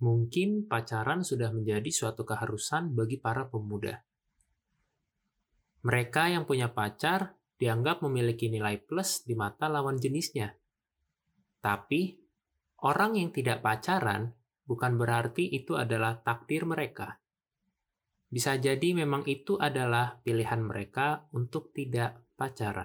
Mungkin pacaran sudah menjadi suatu keharusan bagi para pemuda. Mereka yang punya pacar dianggap memiliki nilai plus di mata lawan jenisnya. Tapi, orang yang tidak pacaran bukan berarti itu adalah takdir mereka. Bisa jadi memang itu adalah pilihan mereka untuk tidak pacaran.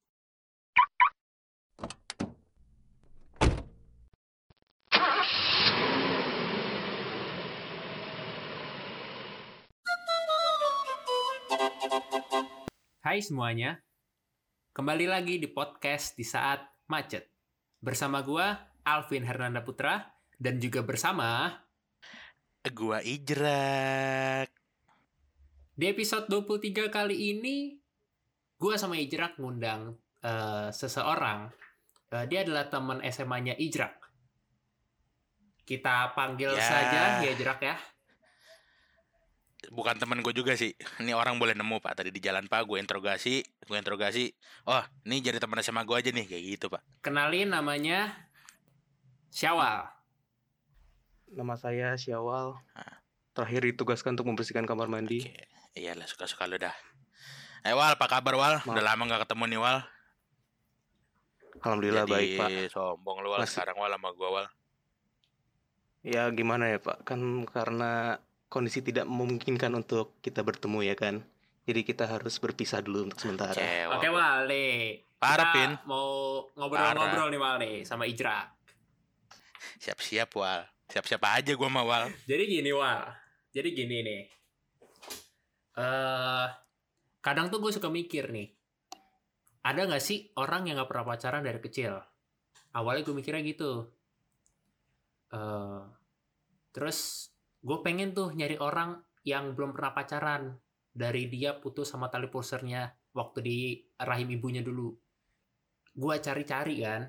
Hai semuanya, kembali lagi di podcast di saat macet. Bersama gua, Alvin Hernanda Putra, dan juga bersama... Gua Ijrak. Di episode 23 kali ini, gua sama Ijrak ngundang seseorang. Dia adalah teman SMA-nya Ijrak. Kita panggil saja ya Ijrak ya. Bukan teman gue juga sih. Ini orang boleh nemu Pak. Tadi di jalan Pak, gue interogasi. Oh, ini jadi teman SMA gue aja nih, kayak gitu Pak. Kenalin, namanya Syawal. Nama saya Syawal. Terakhir ditugaskan untuk membersihkan kamar mandi. Oke. Iyalah, suka-suka lu dah. Wal, apa kabar Wal? Udah lama gak ketemu nih Wal. Alhamdulillah jadi, baik Pak. Sombong lu Wal. Sekarang Wal sama gue Wal. Ya gimana ya Pak, kan karena kondisi tidak memungkinkan untuk kita bertemu ya kan. Jadi kita harus berpisah dulu untuk sementara. Oke Wal, nih Parah, Pin. Kita mau ngobrol-ngobrol nih Wal nih sama Ijrak. Siap-siap Wal. Siap-siap aja gue sama Wal. Jadi gini nih. Kadang tuh gue suka mikir nih. Ada gak sih orang yang gak pernah pacaran dari kecil? Awalnya gue mikirnya gitu. Terus gue pengen tuh nyari orang yang belum pernah pacaran. Dari dia putus sama tali pusarnya waktu di rahim ibunya dulu. Gue cari-cari kan.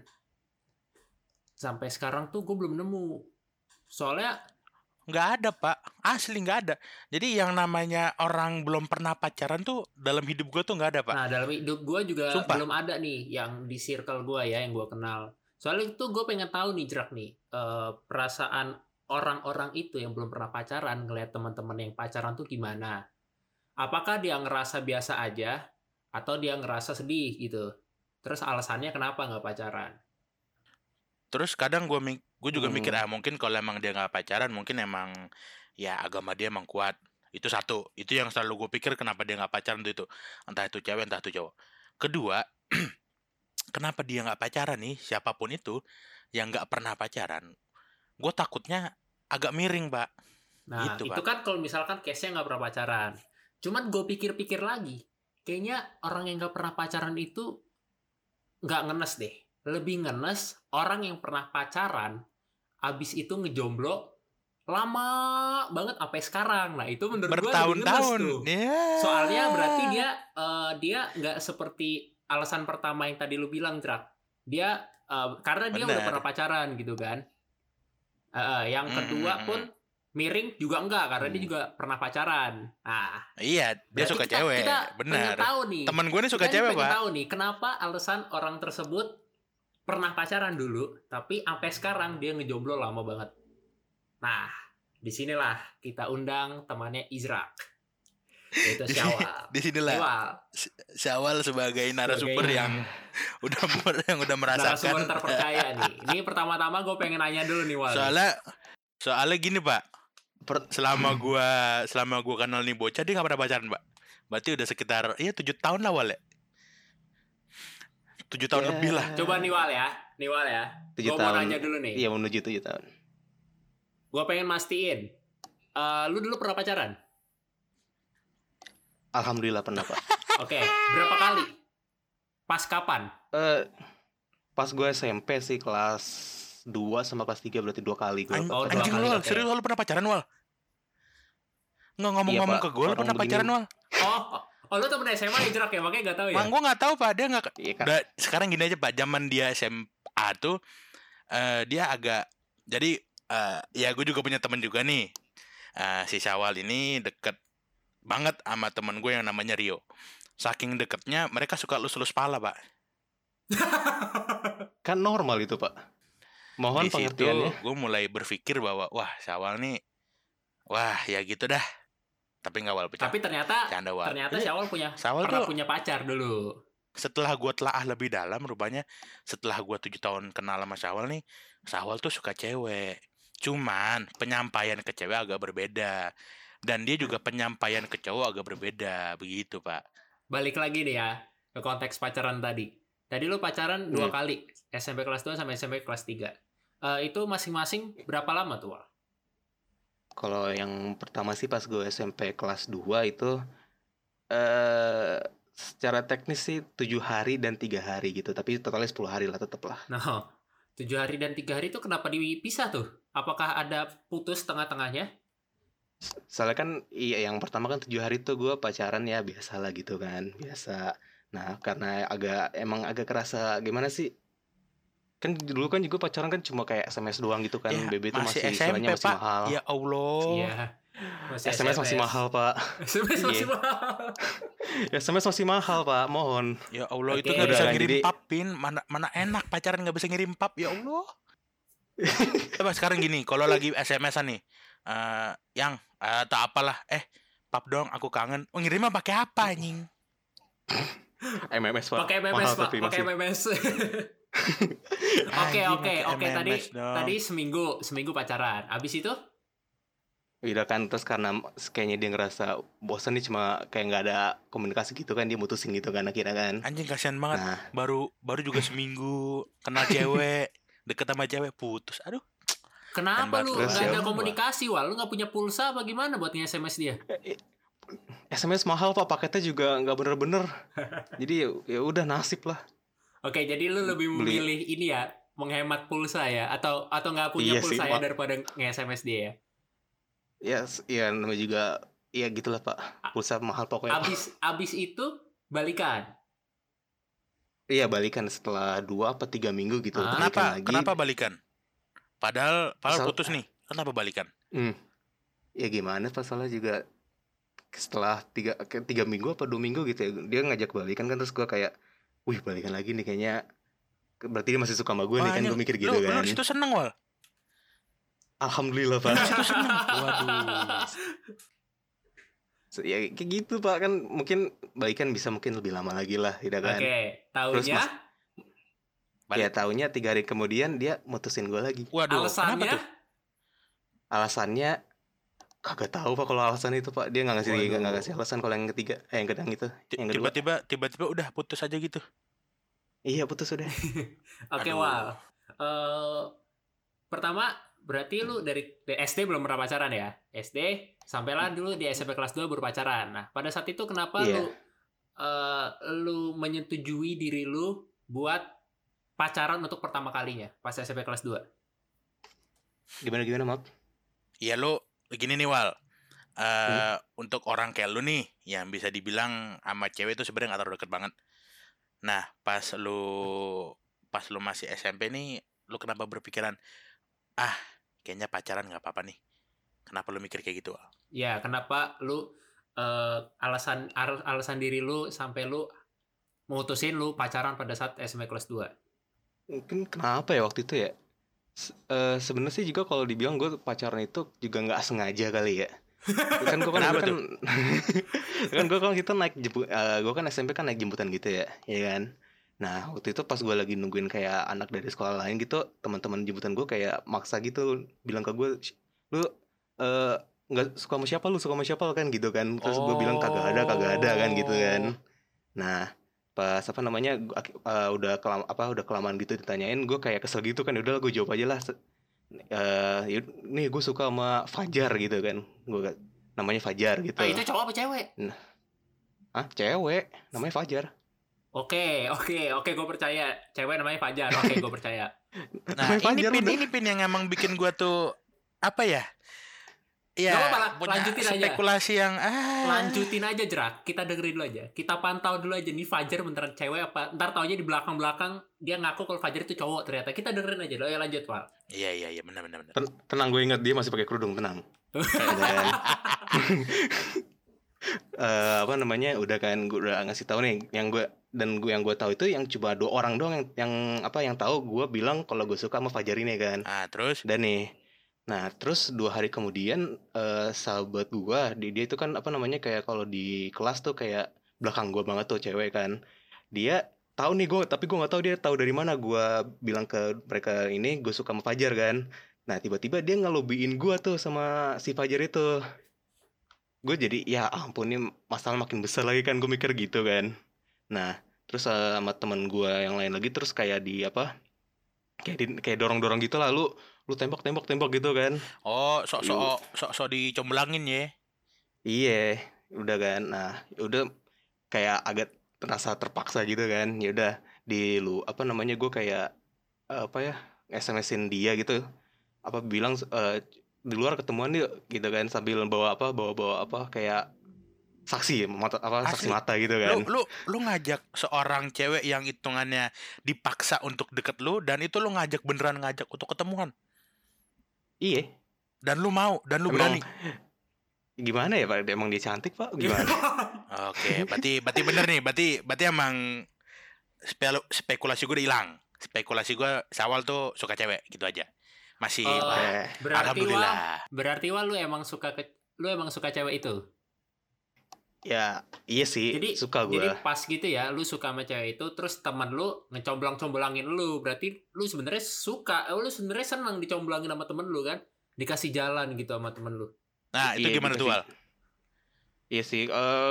Sampai sekarang tuh gue belum nemu. Soalnya nggak ada Pak, asli nggak ada. Jadi yang namanya orang belum pernah pacaran tuh dalam hidup gue tuh nggak ada Pak. Nah dalam hidup gue juga Sumpah. belum ada nih yang di circle gue ya, yang gue kenal. Soalnya itu gue pengen tahu nih Jrak nih, perasaan orang-orang itu yang belum pernah pacaran ngeliat teman-teman yang pacaran tuh gimana. Apakah dia ngerasa biasa aja atau dia ngerasa sedih gitu. Terus alasannya kenapa nggak pacaran? Terus kadang gue juga mikir mungkin kalau emang dia nggak pacaran mungkin emang ya agama dia emang kuat. Itu satu. Itu yang selalu gue pikir kenapa dia nggak pacaran tuh itu. Entah itu cewek entah itu cowok. Kedua, kenapa dia nggak pacaran nih siapapun itu yang nggak pernah pacaran. Gue takutnya agak miring Pak. Nah gitu, itu Pak. kan kalau misalkan case-nya nggak pernah pacaran. Cuman gue pikir-pikir lagi. Kayaknya orang yang nggak pernah pacaran itu nggak ngenes deh. Lebih ngenes orang yang pernah pacaran, abis itu ngejomblo lama banget sampai sekarang. Nah itu menurut gue lebih ngenes tuh. Soalnya berarti dia nggak seperti alasan pertama yang tadi lu bilang, Drak. Dia karena dia udah pernah pacaran gitu kan. Yang kedua pun miring juga enggak karena dia juga pernah pacaran. Nah, iya, dia suka cewek. Benar. Temen gue nih suka cewek, Pak. Kita tahu nih kenapa alasan orang tersebut pernah pacaran dulu, tapi sampai sekarang dia ngejomblo lama banget. Nah, disinilah kita undang temannya Ijrak, yaitu Syawal. Disinilah Syawal sebagai narasumber yang udah merasakan. Narasumber terpercaya nih. Ini pertama-tama gue pengen nanya dulu nih Wal. Soalnya gini Pak, selama gua kenal nih bocah dia nggak pernah pacaran Pak. Berarti udah sekitar 7 tahun lah Wal ya. 7 tahun lebih lah. Coba nih Wal ya. Gue mau nanya dulu nih. Iya menuju 7 tahun. Gue pengen mastiin. Lu dulu pernah pacaran? Alhamdulillah pernah Pak. Oke, berapa kali? Pas kapan? Pas gue SMP sih kelas 2 sama kelas 3 berarti 2 kali gue. Anjing lu Wal, serius lu pernah pacaran Wal? Nggak ngomong-ngomong ke gue, lu pernah pacaran Wal? Oh lu temen SMA Ijrak ya, makanya gak tahu ya? Gue gak tahu Pak, dia gak sekarang gini aja Pak, zaman dia SMA tuh dia agak, jadi ya gue juga punya temen juga nih, si Syawal ini deket banget sama temen gue yang namanya Rio. Saking deketnya mereka suka lus-lus pala Pak. Kan normal itu Pak. Mohon Di situ pengertiannya. gue mulai berpikir bahwa wah Syawal nih, wah ya gitu dah. Tapi nggak Wal, Tapi ternyata canda Wal. ternyata Ini Syawal Syawal pernah tuh punya pacar dulu. setelah gue telaah lebih dalam, rupanya setelah gue 7 tahun kenal sama Syawal nih, Syawal tuh suka cewek. Cuman penyampaian ke cewek agak berbeda. Dan dia juga penyampaian ke cowok agak berbeda. Begitu, Pak. Balik lagi deh ya ke konteks pacaran tadi. Tadi lu pacaran 2 kali, SMP kelas 2 sampai SMP kelas 3. Itu masing-masing berapa lama tuh, Wal? Kalau yang pertama sih pas gue SMP kelas 2 itu secara teknis sih 7 hari dan 3 hari gitu. Tapi totalnya 10 hari lah tetep lah. Nah, 7 hari dan 3 hari itu kenapa dipisah tuh? Apakah ada putus tengah-tengahnya? Soalnya kan iya yang pertama kan 7 hari tuh gue pacaran ya biasa lah gitu kan. Biasa. Nah karena emang agak kerasa gimana sih. Kan dulu kan juga pacaran kan cuma kayak SMS doang gitu kan. Ya, BB itu masih masih SMP, istilahnya masih Pak. mahal. Ya Allah. Iya. SMS masih mahal, Pak. SMS masih Iya. mahal. SMS masih mahal, Pak. Mohon. Ya Allah, Oke, itu nggak bisa udah, ngirim jadi- pap, Pin. Mana enak pacaran nggak bisa ngirim pap, ya Allah. Coba sekarang gini, kalau lagi SMS-an nih, yang tak apalah, pap dong, aku kangen. Oh, ngirimnya pakai apa, anjing? MMS, Pak. Pakai MMS, Mahal Pak. tapi Pakai masih. MMS. Anjing, Oke. pakai Tadi MMS dong. tadi seminggu pacaran. Abis itu? Udah kan terus karena kayaknya dia ngerasa bosan nih cuma kayak nggak ada komunikasi gitu kan dia mutusin gitu kan akhirnya kan. Anjing kasihan banget. Nah, Baru juga seminggu kenal cewek, deket sama cewek, putus. Aduh. Kenapa Dan lu terus nggak ya ada udah. komunikasi, Wal? Lu nggak punya pulsa apa gimana buat nge-SMS dia? SMS mahal Pak, paketnya juga nggak bener-bener. Jadi ya udah nasib lah. Oke, jadi lu lebih Beli. memilih ini ya, menghemat pulsa ya, atau nggak punya Iya sih, pulsa ya Pak. daripada nge-SMS dia ya? Ya namanya juga ya gitulah Pak. Pulsa mahal pokoknya. Pak. Abis itu balikan. Iya balikan setelah 2 apa 3 minggu gitu. Ah. Balikan lagi. Kenapa balikan? Padahal Misal- putus nih. Kenapa balikan? Ya gimana Pak soalnya juga setelah 3 minggu apa 2 minggu gitu ya dia ngajak balikan kan terus gue kayak wih balikan lagi nih kayaknya berarti dia masih suka sama gue nih kan anjing, gue mikir gitu lu kan. di situ seneng, Wal. Alhamdulillah Pak. Di situ seneng. Waduh. Ya kayak gitu Pak kan mungkin balikan bisa mungkin lebih lama lagi lah tidak kan. Oke, Terus, taunya Mas, ya taunya 3 hari kemudian dia mutusin gue lagi. Waduh, kenapa alasannya tuh? Alasannya kagak tahu Pak kalau alasan itu Pak dia nggak Waduh. ngasih alasan kalau yang ketiga yang kedang itu yang kedua. Tiba-tiba udah putus aja gitu. Iya putus udah. Oke, Aduh. Wal. Pertama, berarti lu dari SD belum pernah pacaran ya? SD, sampailah dulu di SMP kelas 2 baru pacaran. Nah, pada saat itu kenapa Iya. lu menyetujui diri lu buat pacaran untuk pertama kalinya pas SMP kelas 2? Gimana maaf? Ya lu gini nih, Wal. Untuk orang kayak lu nih yang bisa dibilang sama cewek itu sebenarnya nggak terlalu deket banget. Nah, pas lu masih SMP nih, lu kenapa berpikiran kayaknya pacaran nggak apa-apa nih? Kenapa lu mikir kayak gitu, Wal? Ya, kenapa lu alasan diri lu sampai lu mutusin lu pacaran pada saat SMP kelas 2? Mungkin kenapa ya waktu itu ya? Sebenarnya sih juga kalau dibilang gue pacaran itu juga nggak sengaja kali ya. Kan gue Kenapa tuh? kan gue kalau kita naik gue kan SMP kan naik jemputan gitu ya kan. Nah waktu itu pas gue lagi nungguin kayak anak dari sekolah lain gitu, teman-teman jemputan gue kayak maksa gitu bilang ke gue, lu nggak suka sama siapa kan gitu kan. Terus gue bilang kagak ada kan gitu kan. Nah pas udah kelamaan gitu ditanyain gue kayak kesel gitu kan, udah gue jawab aja lah. Nih gue suka sama Fajar gitu kan, gue namanya Fajar gitu. Itu cowok apa cewek? Cewek namanya Fajar. Oke, gue percaya. Cewek namanya Fajar. Oke, gue percaya. Nah, Fajar udah. ini pin yang emang bikin gua tuh apa ya? Ya, Gak apa-apa, punya lanjutin aja. spekulasi yang Lanjutin aja, Jerak. Kita dengerin dulu aja. Kita pantau dulu aja nih Fajar beneran cewek apa. Ntar taunya di belakang-belakang dia ngaku kalau Fajar itu cowok ternyata. Kita dengerin aja dulu. Ya lanjut, Pak. Iya, benar. Tenang, gue inget dia masih pakai kerudung, tenang. Dan, udah kan gue udah ngasih tahu nih yang gue dan yang gue tahu itu yang cuma 2 orang doang yang tahu gue bilang kalau gue suka sama Fajar ini kan. Terus? Dan nih, nah terus 2 hari kemudian sahabat gue, dia itu kan kayak kalau di kelas tuh kayak belakang gue banget tuh cewek kan. Dia tahu nih tapi gue nggak tahu dia tahu dari mana gue bilang ke mereka ini gue suka sama Fajar kan. Nah tiba-tiba dia ngelobiin gue tuh sama si Fajar itu. Gue jadi ya ampun nih masalah makin besar lagi kan, gue mikir gitu kan. Nah terus sama teman gue yang lain lagi terus kayak kayak dorong-dorong gitu lah, lu tembak gitu kan. Oh, sok dicomblangin ya. Iya, udah kan. Nah, udah kayak agak terasa terpaksa gitu kan. Ya udah gue kayak SMS-in dia gitu. Bilang di luar ketemuan yuk gitu kan, sambil bawa kayak saksi Asli. mata gitu kan. Lu ngajak seorang cewek yang hitungannya dipaksa untuk deket lu, dan itu lu beneran ngajak untuk ketemuan. Iya. Dan lu mau, dan lu berani. Gimana ya Pak? Emang dia cantik Pak? Gimana? Oke, berarti bener nih. Berarti emang spekulasi gue udah hilang. Spekulasi gue awal tuh suka cewek gitu aja. Masih alhamdulillah. Berarti lu emang suka cewek itu? Ya, iya sih. Jadi, suka gue. Jadi pas gitu ya, lu suka sama cewek itu, terus teman lu ngecomblang-comblangin lu, berarti lu sebenarnya suka, lu sebenarnya senang dicomblangin sama temen lu kan? Dikasih jalan gitu sama temen lu. Nah, itu gimana tuh, Al? Iya sih,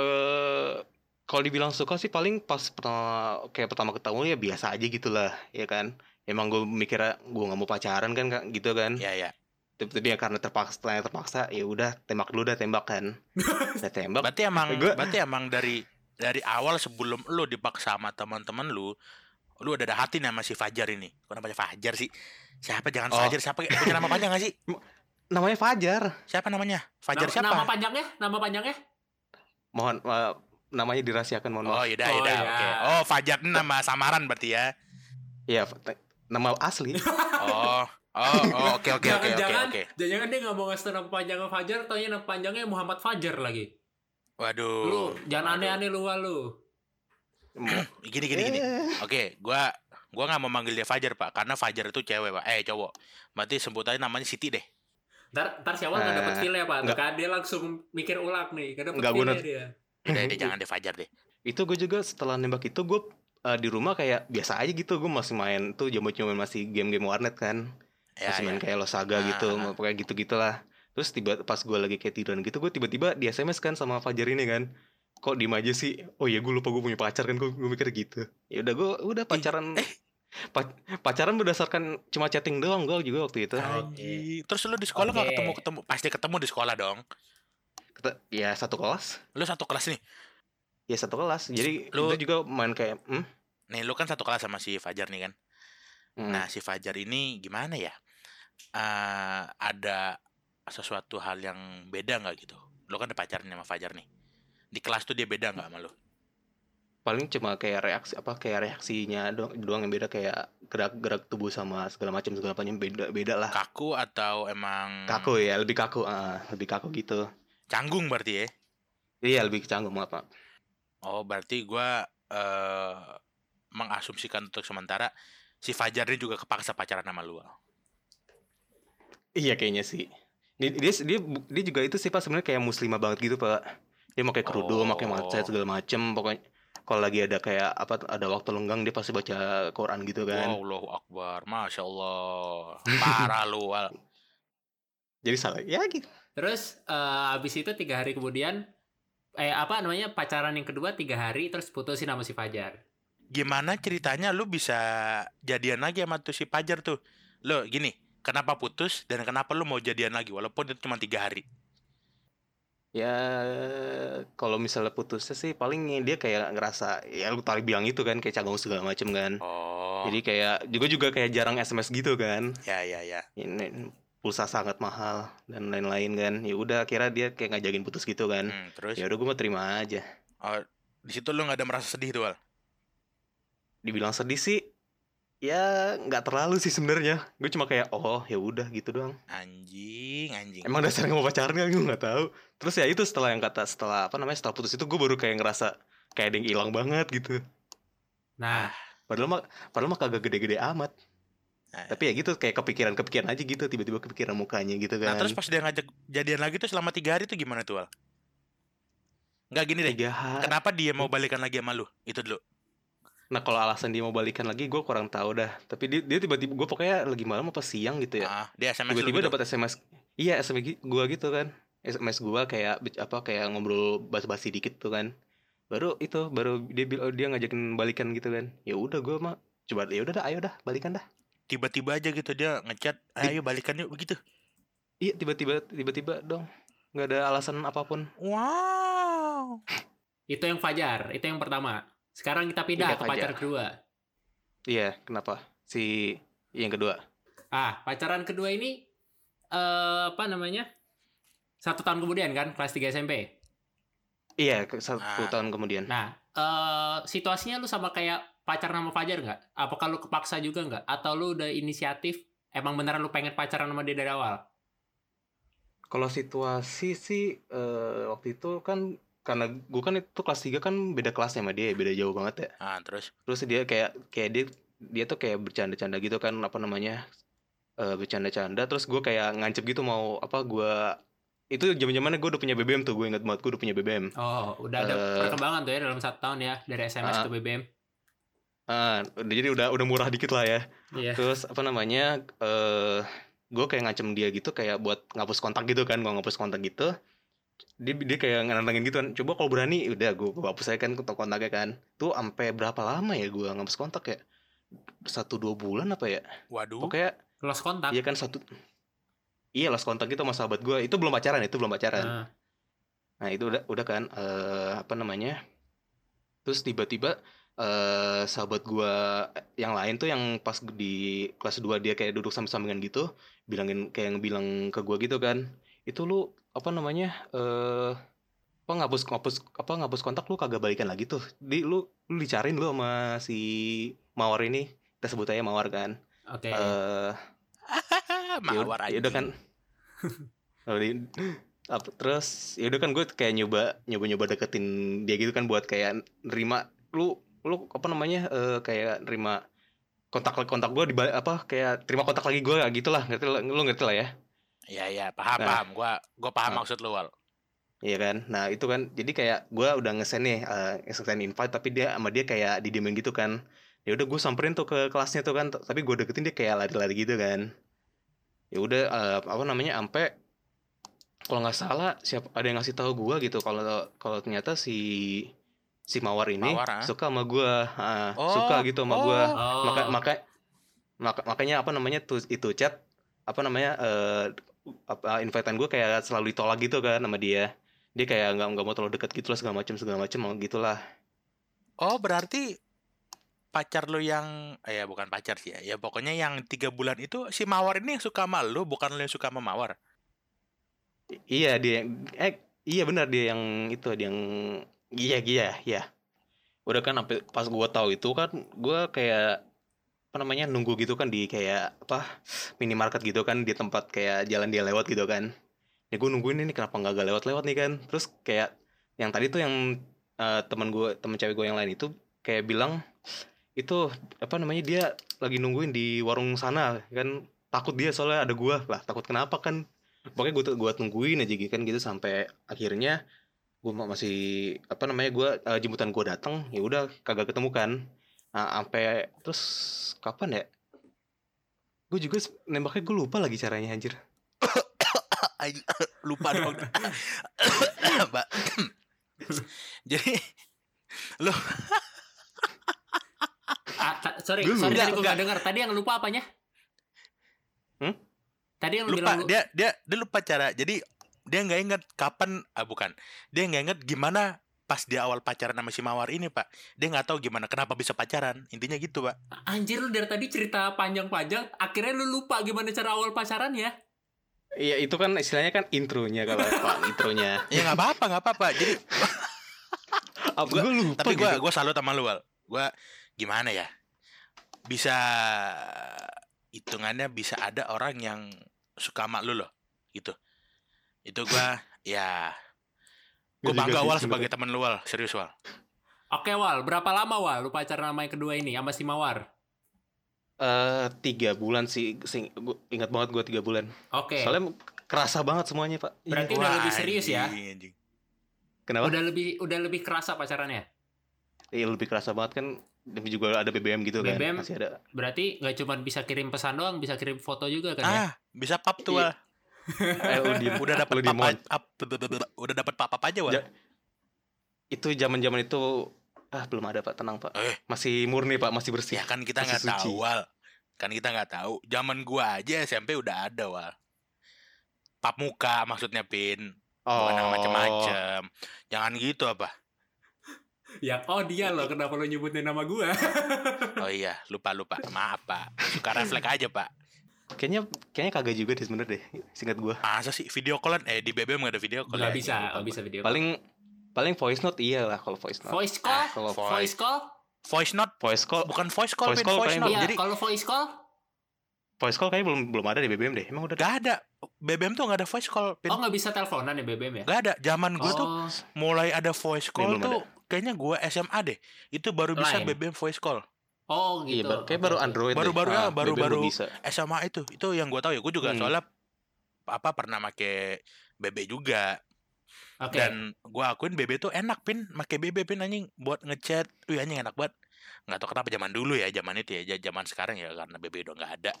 kalau dibilang suka sih paling pas pertama ketemu ya biasa aja gitu lah, ya kan. Emang gue mikirnya gue nggak mau pacaran kan gitu kan. Iya. Tapi ya karena terpaksa ya udah tembak kan. Udah tembak. Berarti emang dari awal sebelum lu dipaksa sama teman-teman lu udah ada hati nih sama si Fajar ini. Kok namanya Fajar sih? Siapa Fajar? Siapa punya nama panjang gak sih? Namanya Fajar. Siapa namanya? Fajar siapa? Nama panjangnya? Mohon namanya dirahasiakan, mohon maaf. Oh, yaudah, oke. Oh, Fajar ini nama samaran berarti ya? Iya, nama asli. Oke. Jangan dia nggak mau ngasih nama panjangnya Fajar, taunya nama panjangnya Muhammad Fajar lagi. Waduh. Lu jangan aneh-aneh lu. Gini. Oke, gua nggak mau manggil dia Fajar, Pak, karena Fajar itu cewek, Pak. Cowok. Berarti sebut aja namanya Siti deh. Ntar si awal nggak dapet feel-nya, Pak. Kan dia langsung mikir ulang nih, nggak dapet feel-nya dia. Udah, jangan deh Fajar deh. Itu gue juga setelah nembak itu gue di rumah kayak biasa aja gitu. Gue masih main tuh zaman masih game-game warnet kan. Masih main kayak Losaga gitu, pokoknya gitu-gitulah. Terus pas gue lagi kayak tiduran gitu, gue tiba-tiba di SMS kan sama Fajar ini kan. Kok diem aja sih? Oh iya, gue lupa gue punya pacar kan, gue mikir gitu. Ya udah pacaran. Pacaran berdasarkan cuma chatting doang gue juga waktu itu. Terus lu di sekolah nggak ketemu? Pasti ketemu di sekolah dong. Ya satu kelas. Lu satu kelas nih? Ya satu kelas. Jadi lu juga main kayak Nih lu kan satu kelas sama si Fajar nih kan. Nah si Fajar ini gimana ya? Ada sesuatu hal yang beda nggak gitu? Lu kan ada pacaran sama Fajar nih. Di kelas tuh dia beda nggak sama lu? Paling cuma kayak reaksinya doang yang beda, kayak gerak tubuh sama segala macam beda lah. Kaku atau emang? Kaku ya, lebih kaku gitu. Canggung berarti ya? Iya, lebih canggung apa? Oh, berarti gue mengasumsikan untuk sementara si Fajar ini juga kepaksa pacaran sama lu. Iya kayaknya sih. Dia juga itu sih Pak, sebenarnya kayak muslimah banget gitu Pak. Dia pakai kerudung, pakai macet segala macem. Pokoknya kalau lagi ada kayak ada waktu lenggang dia pasti baca Quran gitu kan. Allahu Akbar, Masya Allah. Parah lu. Jadi salah ya gitu. Terus abis itu 3 hari kemudian pacaran yang kedua 3 hari terus putusin sama si Fajar. Gimana ceritanya lu bisa jadian lagi sama tuh si Fajar tuh? Lo gini, kenapa putus dan kenapa lu mau jadian lagi walaupun itu cuma 3 hari? Ya kalau misalnya putusnya sih paling dia kayak ngerasa ya lu tadi bilang itu kan kayak canggung segala macem kan. Jadi kayak juga kayak jarang SMS gitu kan. Ya. Ini pulsa sangat mahal dan lain-lain kan. Ya udah kira dia kayak ngajakin putus gitu kan. Terus? Ya udah gue mau terima aja. Di situ lu nggak ada merasa sedih tuh, Wal? Dibilang sedih sih ya nggak terlalu sih sebenarnya. Gue cuma kayak ya udah gitu doang. Anjing. Emang dasarnya mau pacaran kan gue nggak tahu. Terus ya itu setelah putus itu gue baru kayak ngerasa kayak ada yang hilang banget gitu. Nah, Padahal mah kagak gede-gede amat. Nah, Tapi ya gitu kayak kepikiran aja gitu, tiba-tiba kepikiran mukanya gitu nah terus kan. pas dia ngajak jadian lagi tuh selama 3 hari tuh gimana tuh Wal? Nggak gini deh, 3 hari. kenapa dia mau balikan lagi sama lu? Itu dulu. Nah kalau alasan dia mau balikan lagi gue kurang tahu dah. Tapi dia tiba-tiba, gue pokoknya lagi malam apa siang gitu ya. Dia SMS lu Tiba-tiba gitu. dapat SMS. Iya, SMS gue gitu kan. SMS gue kayak kayak ngobrol basa-basi dikit tuh kan. Baru dia bilang dia ngajakin balikan gitu kan. Ya udah gue mah coba ya udah dah, ayo dah balikan dah. Tiba-tiba aja gitu dia ngechat, ayo balikan yuk begitu. Iya, tiba-tiba dong. Nggak ada alasan apapun. Wow. itu yang Fajar, itu yang pertama. Sekarang kita pindah Iya, ke pacar Fajar. kedua. Iya, kenapa? Si yang kedua. Pacaran kedua ini apa namanya? 1 tahun kemudian kan, kelas 3 SMP. Iya, 1 tahun kemudian. Nah, situasinya lu sama kayak pacar sama Fajar nggak? Apakah lu kepaksa juga nggak? Atau lu udah inisiatif? Emang beneran lu pengen pacaran sama dia dari awal? Kalau situasi sih waktu itu kan karena gue kan itu kelas 3 kan beda kelasnya sama dia, beda jauh banget ya. Terus Dia kayak dia tuh kayak bercanda-canda gitu kan, apa namanya? Bercanda-canda terus gue kayak ngancep gitu mau apa itu zaman-zamannya gue udah punya BBM tuh, gue ingat banget gue udah punya BBM. Oh, udah ada perkembangan tuh ya dalam 1 tahun ya dari SMS ke BBM. Jadi udah murah dikit lah ya. Iya. Terus apa namanya? Gue kayak ngancem dia gitu kayak buat ngapus kontak gitu kan, gue ngapus kontak gitu. Dia kayak nantangin gitu kan, coba kalau berani udah gue hapus aja kan kontaknya kan. Tuh sampai berapa lama ya gue ngapus kontak ya, 1-2 bulan apa ya. waduh. Pokoknya Lost kontak. iya kan lost kontak gitu sama sahabat gue. Itu belum pacaran. Nah itu udah kan apa namanya, terus tiba-tiba sahabat gue yang lain tuh yang pas di kelas 2 dia kayak duduk samping-sampingan gitu, kayak ngebilang ke gue gitu kan, itu lu apa namanya apa ngapus kontak lu kagak balikan lagi tuh, lu dicariin lu sama si Mawar ini, kita sebut aja Mawar kan. Oke. Mawar aja. Ya udah kan. Terus ya udah kan gue kayak nyoba deketin dia gitu kan buat kayak nerima lu apa namanya kayak nerima kontak gue di apa kayak terima kontak lagi gue gitu lah, ngerti lah ya. Iya paham. Gua paham maksud lu Wal. Iya kan. Nah itu kan jadi kayak gue udah nge-send nih nge-send invite tapi dia kayak didiemin gitu kan. Ya udah gue samperin tuh ke kelasnya tuh kan, tapi gue deketin dia kayak lari-lari gitu kan. Ya udah apa namanya sampai kalau nggak salah ada yang ngasih tahu gue gitu kalau ternyata si Mawar ini suka sama gue, suka gitu sama gue. Makanya apa namanya itu chat apa namanya invitean gue kayak selalu ditolak gitu kan sama dia. Dia kayak nggak mau terlalu dekat gitu lah, segala macam gitulah. Oh berarti pacar lu yang bukan pacar sih ya pokoknya yang 3 bulan itu si Mawar ini yang suka sama lu, bukan lu yang suka sama Mawar. Iya dia iya benar dia yang itu, dia yang iya. Udah kan sampai pas gue tahu itu kan gue kayak apa namanya nunggu gitu kan di kayak apa minimarket gitu kan, di tempat kayak jalan dia lewat gitu kan. Ya gue nungguin ini kenapa nggak lewat nih kan. Terus kayak yang tadi tuh yang teman cewek gue yang lain itu kayak bilang itu apa namanya dia lagi nungguin di warung sana kan, takut dia soalnya ada gue lah, takut kenapa kan. Pokoknya gue tungguin aja gitu kan gitu sampai akhirnya gue masih apa namanya gue jemputan gue datang, ya udah kagak ketemu kan. Nah, sampai terus kapan ya? Gue juga nembaknya gue lupa lagi caranya anjir. Lupa dong. Mbak. Jadi lu sorry tadi gue nggak dengar. Tadi yang lupa apanya? Tadi yang lupa bilang dia lupa cara. Jadi dia nggak inget kapan dia nggak inget gimana pas dia awal pacaran sama si Mawar ini Pak. Dia nggak tahu gimana kenapa bisa pacaran, intinya gitu Pak. Anjir lu dari tadi cerita panjang-panjang, akhirnya lu lupa gimana cara awal pacaran ya? Iya itu kan istilahnya kan intronya kalau Pak, intronya. Ya nggak apa-apa. Jadi gue lupa. Tapi gue salut sama lu Wal. Gue gimana ya? Bisa hitungannya bisa ada orang yang suka sama lu loh gitu. Itu gue ya gue bangga Wal sebagai teman lu Wal, serius Wal. Oke, Wal. Berapa lama, Wal, lu pacaran sama yang kedua ini, sama si Mawar? 3 bulan sih, ingat banget gue 3 bulan. Oke. Soalnya kerasa banget semuanya, Pak. Berarti Iya. udah lebih serius ya? Anjing. Kenapa? Udah lebih kerasa pacarannya? Iya, lebih kerasa banget kan. Juga ada BBM gitu kan. BBM? Masih ada. Berarti nggak cuma bisa kirim pesan doang, bisa kirim foto juga kan ya? Bisa pap tuh, Wal. Udah dapat udah dapat pap aja, Wal. Itu zaman-zaman itu belum ada, Pak, tenang, Pak. Masih murni, Pak, masih bersih. Ya kan kita Masih nggak suci. tahu, Wal. Kan kita nggak tahu. Zaman gua aja SMP udah ada, Wal. Pap muka maksudnya, Pin. Bukan yang macem-macem. Jangan gitu apa? Ya, dia loh, kenapa lo nyebutin nama gua? Oh iya, lupa. Maaf, Pak. Suka refleks aja, Pak. Kayaknya kagak juga deh sebenarnya deh, singkat gua. Masa sih video callan? Di BBM nggak ada video call? Nggak bisa video call. Paling voice note iyalah kalau voice note. Voice call? Kalau Voice call? Voice note? voice call, Bukan voice call, Voice Pin. call Voice kayaknya note. Iya, Jadi kalau voice call? kayaknya belum ada di BBM deh. Emang udah? nggak ada. BBM tuh nggak ada voice call, Pin. Oh, nggak bisa teleponan ya BBM ya? Nggak ada. Zaman gue tuh Oh, mulai ada voice call belum tuh kayaknya gue SMA deh. Itu baru bisa Line. BBM voice call. oh Iya, gitu. kayak baru Oke. Android deh. Baru-baru ya, BBM baru-baru belum bisa. SMA itu yang gue tahu ya. Gue juga soalnya pernah make BB juga. Oke. Dan gue akuin BB tuh enak, Pin. Make BB, Pin, anjing, buat ngechat. Anjing enak banget. Nggak tahu kenapa zaman dulu ya, zaman itu ya. Zaman sekarang ya karena BB udah nggak ada.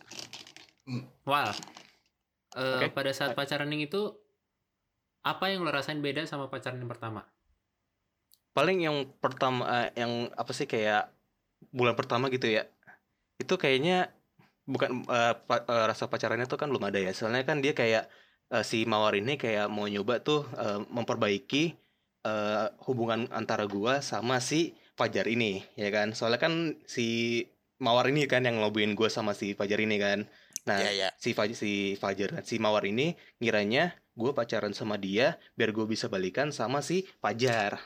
Wal, Oke. pada saat pacaran yang itu, apa yang lo rasain beda sama pacaran yang pertama? Paling yang pertama yang apa sih, kayak bulan pertama gitu ya. Itu kayaknya bukan rasa pacarannya tuh kan belum ada ya. Soalnya kan dia kayak si Mawar ini kayak mau nyoba tuh memperbaiki hubungan antara gua sama si Fajar ini, ya kan. Soalnya kan si Mawar ini kan yang ngelobiin gua sama si Fajar ini kan. Nah, Iya. si Fajar, si Mawar ini ngiranya gue pacaran sama dia biar gue bisa balikan sama si Fajar.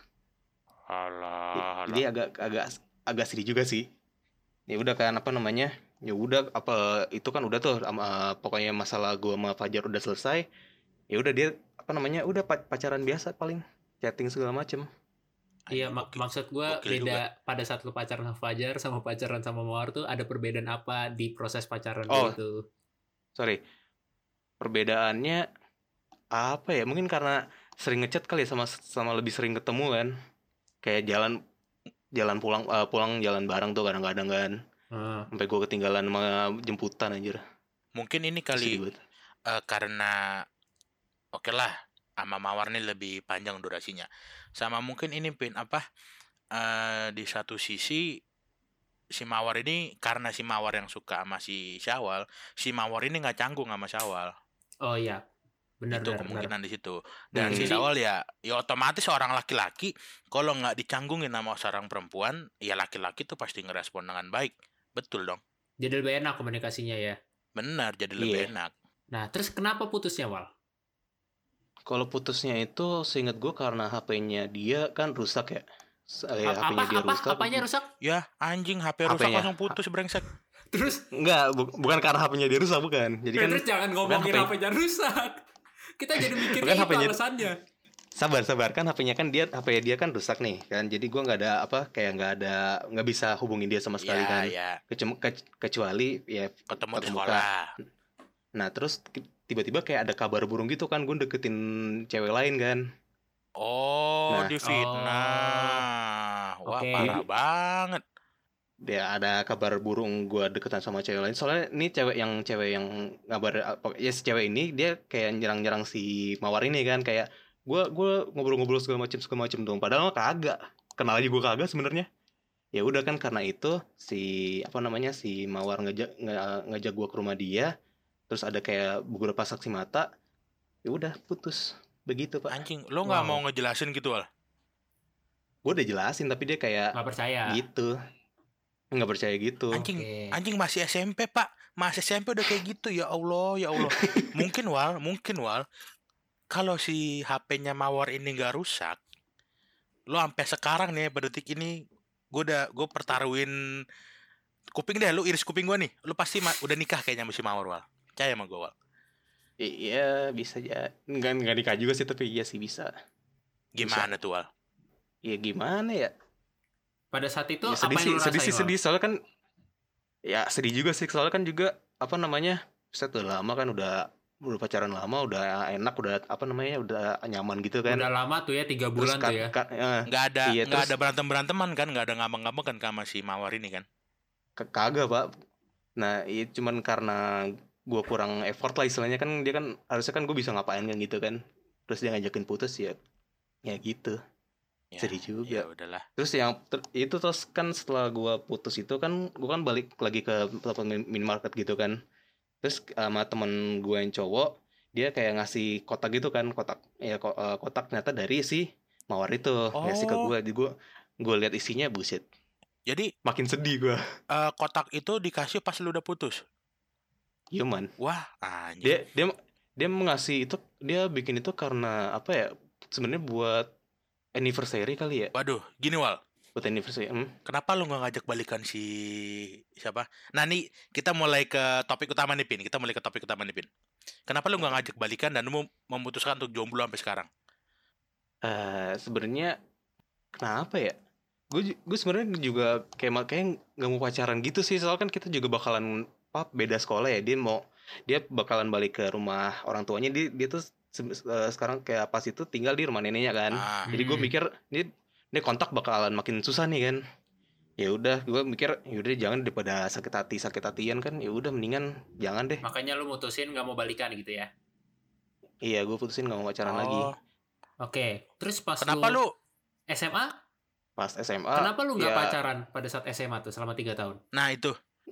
Alah. Jadi agak sedih juga sih. Ya udah kan, apa namanya? Ya udah, apa itu kan udah tuh pokoknya masalah gue sama Fajar udah selesai. Ya udah, dia apa namanya? Udah pacaran biasa, paling chatting segala macem. Iya, maksud gue beda pada saat lo pacaran sama Fajar sama pacaran sama Mawar tuh ada perbedaan apa di proses pacaran itu? Sorry, perbedaannya apa ya? Mungkin karena sering ngechat kali ya, sama lebih sering ketemu kan. Kayak jalan pulang jalan bareng tuh kadang-kadang kan. Sampai gue ketinggalan sama jemputan anjir. Mungkin ini kali karena oke lah, sama Mawar nih lebih panjang durasinya. Sama mungkin ini, Pin, di satu sisi si Mawar ini, karena si Mawar yang suka sama si Syawal, si Mawar ini nggak canggung sama Syawal. Oh iya, benar. Itu kemungkinan di situ. Dan si Syawal ya otomatis orang laki-laki kalau nggak dicanggungin sama seorang perempuan, ya laki-laki tuh pasti ngerespon dengan baik. Betul dong. Jadi lebih enak komunikasinya ya. Benar, jadi lebih enak. Nah, terus kenapa putusnya, Wal? Kalau putusnya itu seingat gue karena HP-nya dia kan rusak ya. HP-nya dia rusak. Apanya rusak? Ya, anjing, HP rusak langsung putus, brengsek. Terus enggak, bukan karena HP-nya dia rusak, bukan. Jadi kan terus jangan ngomongin HP-nya rusak. Kita jadi mikir itu alasannya. Sabar kan HP dia kan rusak nih kan. Jadi gue nggak bisa hubungin dia sama sekali kan. Kecuali ya ketemu di sekolah. Nah, terus tiba-tiba kayak ada kabar burung gitu kan, gue deketin cewek lain kan. Difitnah. Wah, parah banget. Ya, ada kabar burung gue deketan sama cewek lain. Soalnya ini cewek yang ngabar, ya si cewek ini dia kayak nyerang si Mawar ini kan, kayak gue ngobrol-ngobrol segala macem dong. Padahal kagak kenal aja, gue kagak sebenarnya. Ya udah kan, karena itu si Mawar ngajak gue ke rumah dia. Terus ada kayak beberapa saksi mata. Ya udah putus begitu, Pak. Anjing, lo nggak mau ngejelasin gitu, Wal? Gue udah jelasin tapi dia kayak nggak percaya gitu. Nggak percaya gitu. Anjing masih SMP, Pak. Masih SMP udah kayak gitu. Ya Allah. Mungkin Wal. Kalau si HP-nya Mawar ini nggak rusak, lo sampai sekarang nih pada detik ini, gue pertaruhin kuping deh. Lo iris kuping gue nih. Lo pasti udah nikah kayaknya sama si Mawar, Wal. Percaya sama gue, Wal. Iya, bisa aja. Nggak nikah juga sih, tapi iya sih bisa. Gimana tuh, Wal? Ya gimana ya? Pada saat itu Ya apa sedih yang sih, lu sedih rasain, sih, Wal? sedih soalnya kan ya sedih juga sih soalnya kan juga apa namanya? Set udah lama kan udah pacaran lama, udah enak, udah apa namanya? Udah nyaman gitu kan. Udah lama tuh ya, 3 Terus bulan tuh ya. Nggak iya ada terus berantem-beranteman kan, nggak ada ngambek-ngambek kan sama si Mawar ini kan. kagak, Pak. Nah, itu cuman karena gue kurang effort lah istilahnya kan dia kan harusnya kan gue bisa ngapain kan gitu kan. Terus dia ngajakin putus ya gitu. Ya, Sedih juga. ya udahlah. Terus itu terus kan setelah gue putus itu kan gue kan balik lagi ke tempat minimarket gitu kan. Terus sama temen gue yang cowok dia kayak ngasih kotak gitu kan, kotak ternyata dari si Mawar itu ngasih ke Oh, gue. Jadi gue lihat isinya buset. jadi Makin sedih gue. kotak itu dikasih pas lu udah putus. Iya man. Wah, anjing. Dia mengasih itu, dia bikin itu karena apa ya? Sebenarnya buat anniversary kali ya. Waduh, gini Wal. Buat anniversary. Kenapa lu nggak ngajak balikan si siapa? Nah nih kita mulai ke topik utama nih Pin. Kenapa lu nggak ngajak balikan dan lu memutuskan untuk jomblo sampai sekarang? Sebenarnya kenapa ya? Gue sebenarnya juga kayak nggak mau pacaran gitu sih. Soalnya kan kita juga bakalan beda sekolah ya. Dia bakalan balik ke rumah orang tuanya. Dia tuh sekarang kayak pas itu tinggal di rumah neneknya kan. Jadi gue mikir dia kontak bakalan makin susah nih kan. Ya udah, gue mikir yaudah jangan daripada sakit hatian kan. Ya udah mendingan jangan deh. Makanya lu mutusin gak mau balikan gitu ya. Iya, gue putusin nggak mau pacaran lagi. Oke. Terus pas Kenapa lu? SMA, Pas SMA kenapa lu nggak ya pacaran pada saat SMA tuh selama 3 tahun? Nah itu.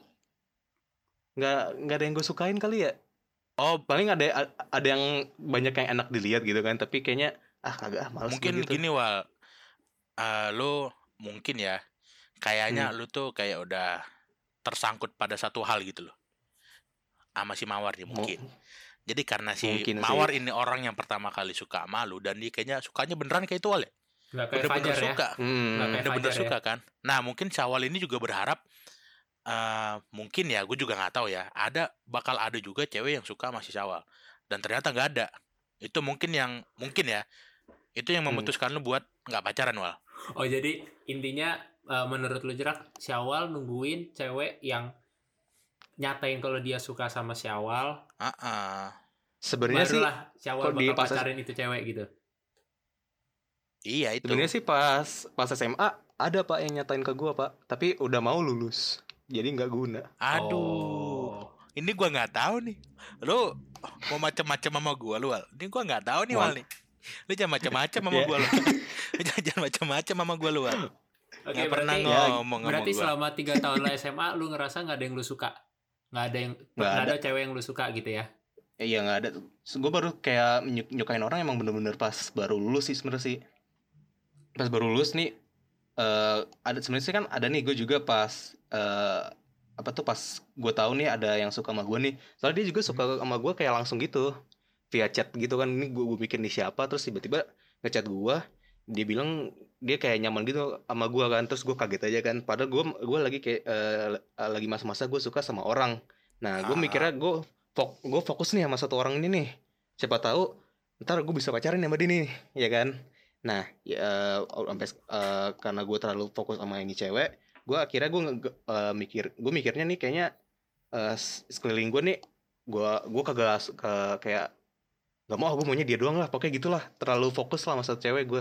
nggak ada yang gue sukain kali ya. Oh, Paling ada yang banyak yang enak dilihat gitu kan, tapi kayaknya kagak males mungkin gitu. gini Wal. Lu mungkin ya. Kayaknya lu tuh kayak udah tersangkut pada satu hal gitu loh. Sama si Mawar nih mungkin. Jadi karena si Mungkin Mawar sih. ini orang yang pertama kali suka sama lu dan dia kayaknya sukanya beneran kayak itu Wal ya. Nggak kayak Bener-bener Fajar ya. suka. Nggak kayak Bener-bener Fajar suka kan. Nah mungkin si Awal ini juga berharap mungkin ya gue juga nggak tahu ya. Bakal ada juga cewek yang suka sama si Syawal. Dan ternyata nggak ada. Itu mungkin ya. Itu yang memutuskan lu buat nggak pacaran Wal. Oh jadi intinya menurut lu Jerak, Syawal nungguin cewek yang nyatain kalau dia suka sama Syawal. Sebenarnya sih Barulah Syawal kalau di bakal pas pacarin itu cewek gitu. Iya itu. sebenarnya sih pas SMA ada Pak yang nyatain ke gua Pak, tapi udah mau lulus. Jadi nggak guna. Aduh. Ini gua nggak tahu nih. Lu mau macam-macam sama gua lu Wal. Ini gua nggak tahu nih Wal nih. Lu jangan macam-macam sama gua lu. Lu jangan macam-macam sama gua lu Wal. Oke, Nggak pernah berarti ngomong sama berarti gua. selama 3 tahun lo SMA lu ngerasa nggak ada yang lu suka? Nggak ada cewek yang lu suka gitu ya? Iya nggak ada. Gue baru kayak nyukain orang emang bener-bener pas baru lulus sih sebenarnya sih. Pas baru lulus nih ada sebenarnya sih kan ada nih gue juga pas pas gue tahu nih ada yang suka sama gue nih. Soalnya dia juga suka sama gue kayak langsung gitu via chat gitu kan. Ini gue pikir nih siapa, terus tiba-tiba ngechat gue. Dia bilang dia kayak nyaman gitu sama gue kan. Terus gue kaget aja kan. Padahal gue lagi kayak lagi masa-masa gue suka sama orang. Nah gue mikirnya gue fokus nih sama satu orang ini nih. Siapa tahu ntar gue bisa pacaran sama dia nih, ya kan? Nah, ya sampai karena gue terlalu fokus sama ini cewek, gue akhirnya mikirnya nih kayaknya sekeliling gue nih, gue kagak kayak gak mau, gue maunya dia doang lah, pokoknya gitulah, terlalu fokus lah sama satu cewek gue.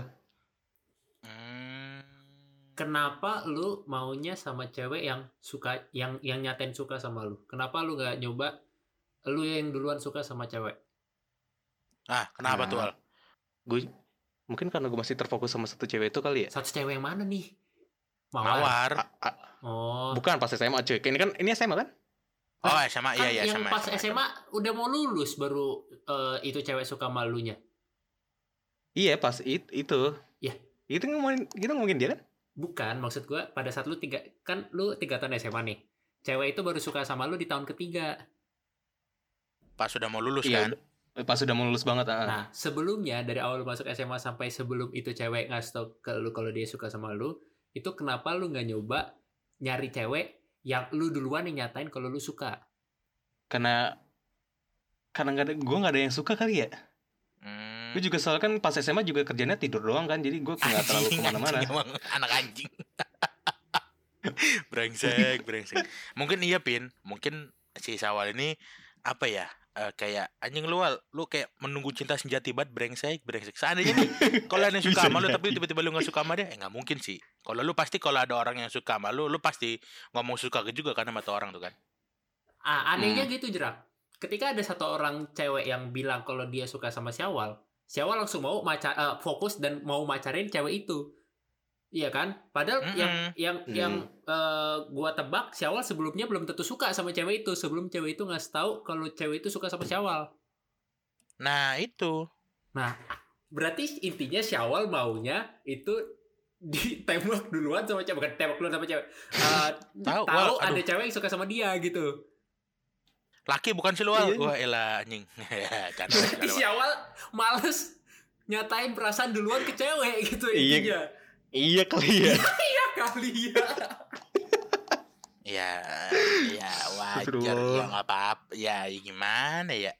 Kenapa lu maunya sama cewek yang suka yang nyatain suka sama lu? Kenapa lu nggak nyoba lu yang duluan suka sama cewek? Kenapa tuh Al? Gue mungkin karena gue masih terfokus sama satu cewek itu kali ya. Satu cewek yang mana nih? Mawar. Bukan pas SMA cuy. Ini SMA kan? Oh SMA Kan iya yang SMA. pas SMA udah mau lulus baru itu cewek suka malunya. Iya pas itu. Ya. Kita ngomongin dia kan? Bukan, maksud gue pada saat lu 3 tahun SMA nih. Cewek itu baru suka sama lu di tahun ketiga. Pas sudah mau lulus Iya, kan? Pas sudah mau lulus banget. Nah, sebelumnya dari awal lu masuk SMA sampai sebelum itu cewek ngasih tau ke lu kalau dia suka sama lu, itu kenapa lu nggak nyoba nyari cewek yang lu duluan yang nyatain kalau lu suka? Karena gue nggak ada yang suka kali ya. Gue juga soalnya kan pas SMA juga kerjanya tidur doang kan, jadi gue nggak terlalu kemana-mana. Anjing, emang anak anjing. Brengsek. Mungkin iya Pin, mungkin si Sawal ini apa ya? Kayak anjing lu kayak menunggu cinta sejati banget, brengsek. Seandainya nih kalau ada yang suka Bisa sama lu tapi jadi. tiba-tiba lu nggak suka sama dia, nggak mungkin sih. Kalau lu pasti kalau ada orang yang suka sama lu pasti ngomong suka juga kan sama tuh orang tuh kan. Anehnya gitu Jerak. Ketika ada satu orang cewek yang bilang kalau dia suka sama Syawal langsung mau fokus dan mau macarin cewek itu. Iya kan? Padahal yang gua tebak Syawal sebelumnya belum tentu suka sama cewek itu sebelum cewek itu ngasih tahu kalau cewek itu suka sama Syawal. Nah, itu. Nah, berarti intinya Syawal maunya itu ditembak duluan sama cewek, bukan tembak duluan sama cewek. Tahu ada cewek yang suka sama dia gitu. Laki bukan si Lual. Iya. Wah, elah anjing. Berarti Syawal males nyatain perasaan duluan ke cewek gitu Iya. intinya. Iya kali ya. Iya kali ya. Ya wajar Astagfirullah. ya nggak apa-apa ya gimana ya.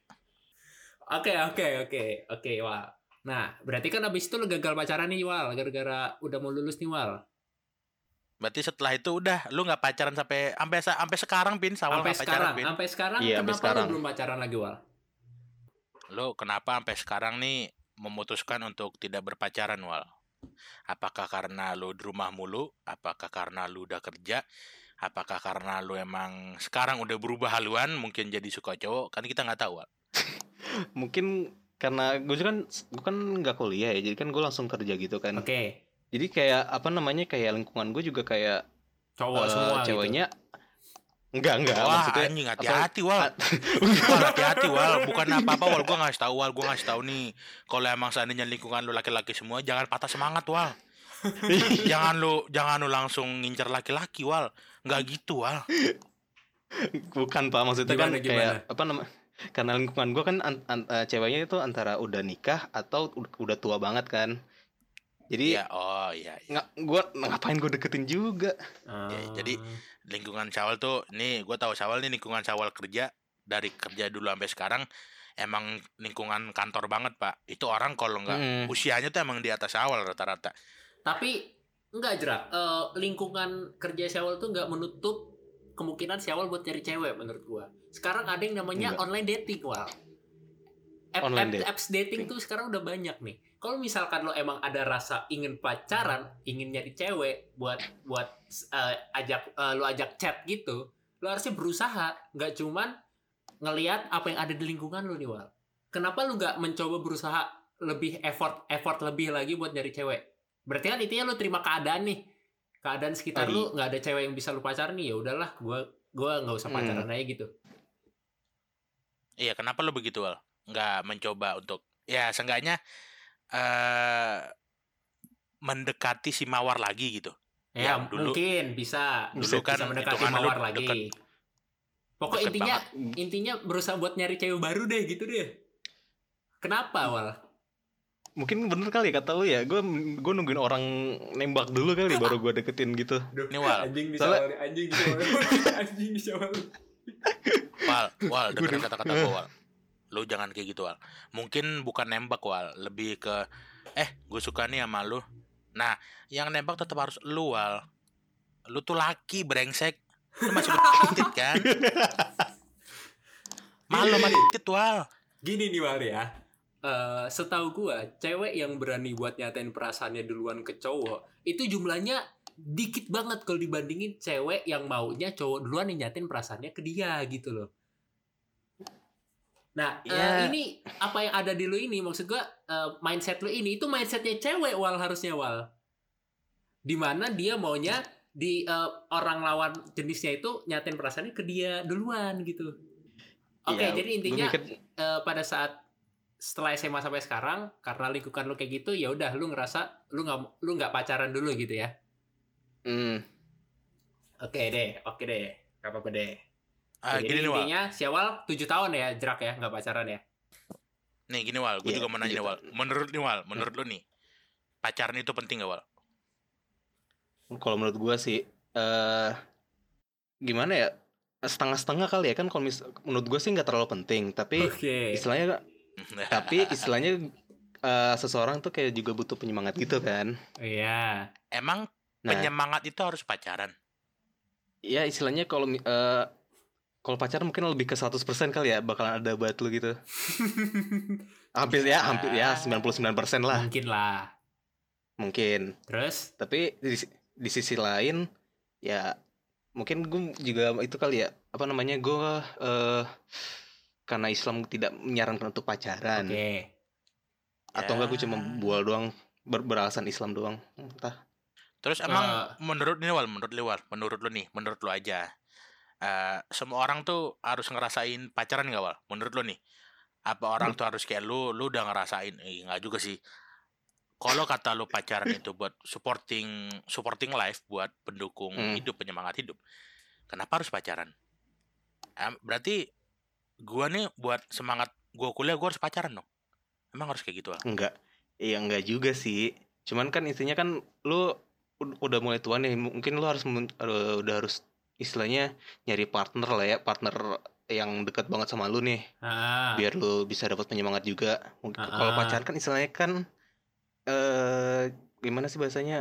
Oke, Wal. Nah, berarti kan abis itu lu gagal pacaran nih, Wal, gara-gara udah mau lulus nih, Wal. Berarti setelah itu udah lu nggak pacaran sampai sekarang Pin. Sawal nggak pacaran Pin. Sampai sekarang Iya, sampai kenapa sekarang. lu belum pacaran lagi, Wal? Lu kenapa sampai sekarang nih memutuskan untuk tidak berpacaran, Wal? Apakah karena lu di rumah mulu? Apakah karena lu udah kerja? Apakah karena lu emang sekarang udah berubah haluan mungkin jadi suka cowok? Kan kita nggak tahu, Wal. Mungkin karena gue kan nggak kuliah ya, jadi kan gue langsung kerja gitu kan. Oke. Jadi kayak apa namanya, kayak lingkungan gue juga kayak Cowok semua ceweknya enggak Wah, maksudnya anjing hati-hati, Wal. Wal, hati-hati, Wal. Bukan apa-apa, Wal. Gua ngasih tahu, Wal. Gua ngasih tahu nih. Kalau emang seandainya lingkungan lu laki-laki semua, jangan patah semangat, Wal. jangan lu langsung ngincer laki-laki, Wal. Nggak gitu, Wal. bukan Pak, maksudnya kan Gimana? kayak apa namanya, karena lingkungan gue kan ceweknya itu antara udah nikah atau udah tua banget kan. Jadi Ya, iya. ngapain gue deketin juga. Ya, jadi lingkungan Syawal tuh, nih gue tahu Syawal nih lingkungan Syawal kerja dari kerja dulu sampai sekarang emang lingkungan kantor banget Pak. Itu orang kalau nggak usianya tuh emang di atas Syawal rata-rata. Tapi enggak Jerak. Lingkungan kerja Syawal tuh nggak menutup kemungkinan Syawal buat cari cewek menurut gua. Sekarang ada yang namanya online dating, Wal. Apps dating tuh sekarang udah banyak nih. Kalau misalkan lo emang ada rasa ingin pacaran, ingin nyari cewek buat lo ajak chat gitu, lo harusnya berusaha, nggak cuman ngelihat apa yang ada di lingkungan lo nih, Wal. Kenapa lo nggak mencoba berusaha lebih effort lebih lagi buat nyari cewek? Berarti kan intinya lo terima keadaan nih, keadaan sekitar lo nggak ada cewek yang bisa lo pacaran nih, ya udahlah, gue nggak usah pacaran aja gitu. Iya, kenapa lo begitu, Wal? Nggak mencoba untuk ya seenggaknya mendekati si Mawar lagi gitu. Ya, dulu, mungkin bisa kan mendekati Mawar lagi. Pokoknya intinya berusaha buat nyari cewek baru deh gitu deh. Kenapa, Wal? Mungkin bener kali kata lu ya, gue nungguin orang nembak dulu kali baru gue deketin gitu. Ini Wal. Anjing di Syawal. Wal, dengerin kata-kata gue, Wal. Lu jangan kayak gitu, Wal. Mungkin bukan nembak, Wal, lebih ke gue suka nih sama lu. Nah, yang nembak tetap harus lu, Wal. Lu tuh laki, brengsek. Lu masih titit kan? Malu sama titit, Wal. Gini nih, Wal ya. Setahu gua, cewek yang berani buat nyatain perasaannya duluan ke cowok itu jumlahnya dikit banget kalau dibandingin cewek yang maunya cowok duluan yang nyatain perasaannya ke dia gitu loh. Nah, ini apa yang ada di lu ini, maksud gua mindset lu ini itu mindsetnya cewek, Wal, harusnya, Wal. Dimana dia maunya di orang lawan jenisnya itu nyatain perasaannya ke dia duluan gitu. Oke, jadi intinya pada saat setelah SMA sampai sekarang karena lingkungan lu kayak gitu, ya udah lu ngerasa lu nggak pacaran dulu gitu ya. Oke deh, nggak apa-apa deh. Jadi intinya Syawal 7 tahun ya Jerak ya nggak pacaran ya. Nih gini, Wal, gue juga mau nanya nih, Wal. Menurut lu nih, pacaran itu penting gak, Wal? Kalau menurut gue sih gimana ya, setengah-setengah kali ya kan. Kalau menurut gue sih nggak terlalu penting, tapi istilahnya seseorang tuh kayak juga butuh penyemangat gitu kan. Iya. Emang penyemangat itu harus pacaran? ya istilahnya kalau pacaran mungkin lebih ke 100% kali ya bakalan ada buat lu gitu. Hampir ya 99% lah Mungkin lah. mungkin. Terus? Tapi di sisi lain ya mungkin gue juga itu kali ya, apa namanya, gue karena Islam tidak menyarankan untuk pacaran. Oke. Atau enggak gue cuma bual doang, beralasan Islam doang, entah. Terus emang menurut lu nih, menurut lu aja, semua orang tuh harus ngerasain pacaran nggak, Wal? Menurut lu nih, apa orang tuh harus kayak lu udah ngerasain? Nggak juga sih. Kalau kata lu pacaran itu buat supporting life, buat pendukung hidup, penyemangat hidup, kenapa harus pacaran? Berarti gua nih buat semangat gua kuliah, gua harus pacaran dong? Emang harus kayak gitu, Wal? Enggak juga sih. Cuman kan intinya kan lu udah mulai tua nih, mungkin lu harus udah harus istilahnya nyari partner lah ya, partner yang dekat banget sama lu nih, biar lu bisa dapat penyemangat juga. Kalau pacaran kan istilahnya kan gimana sih bahasanya,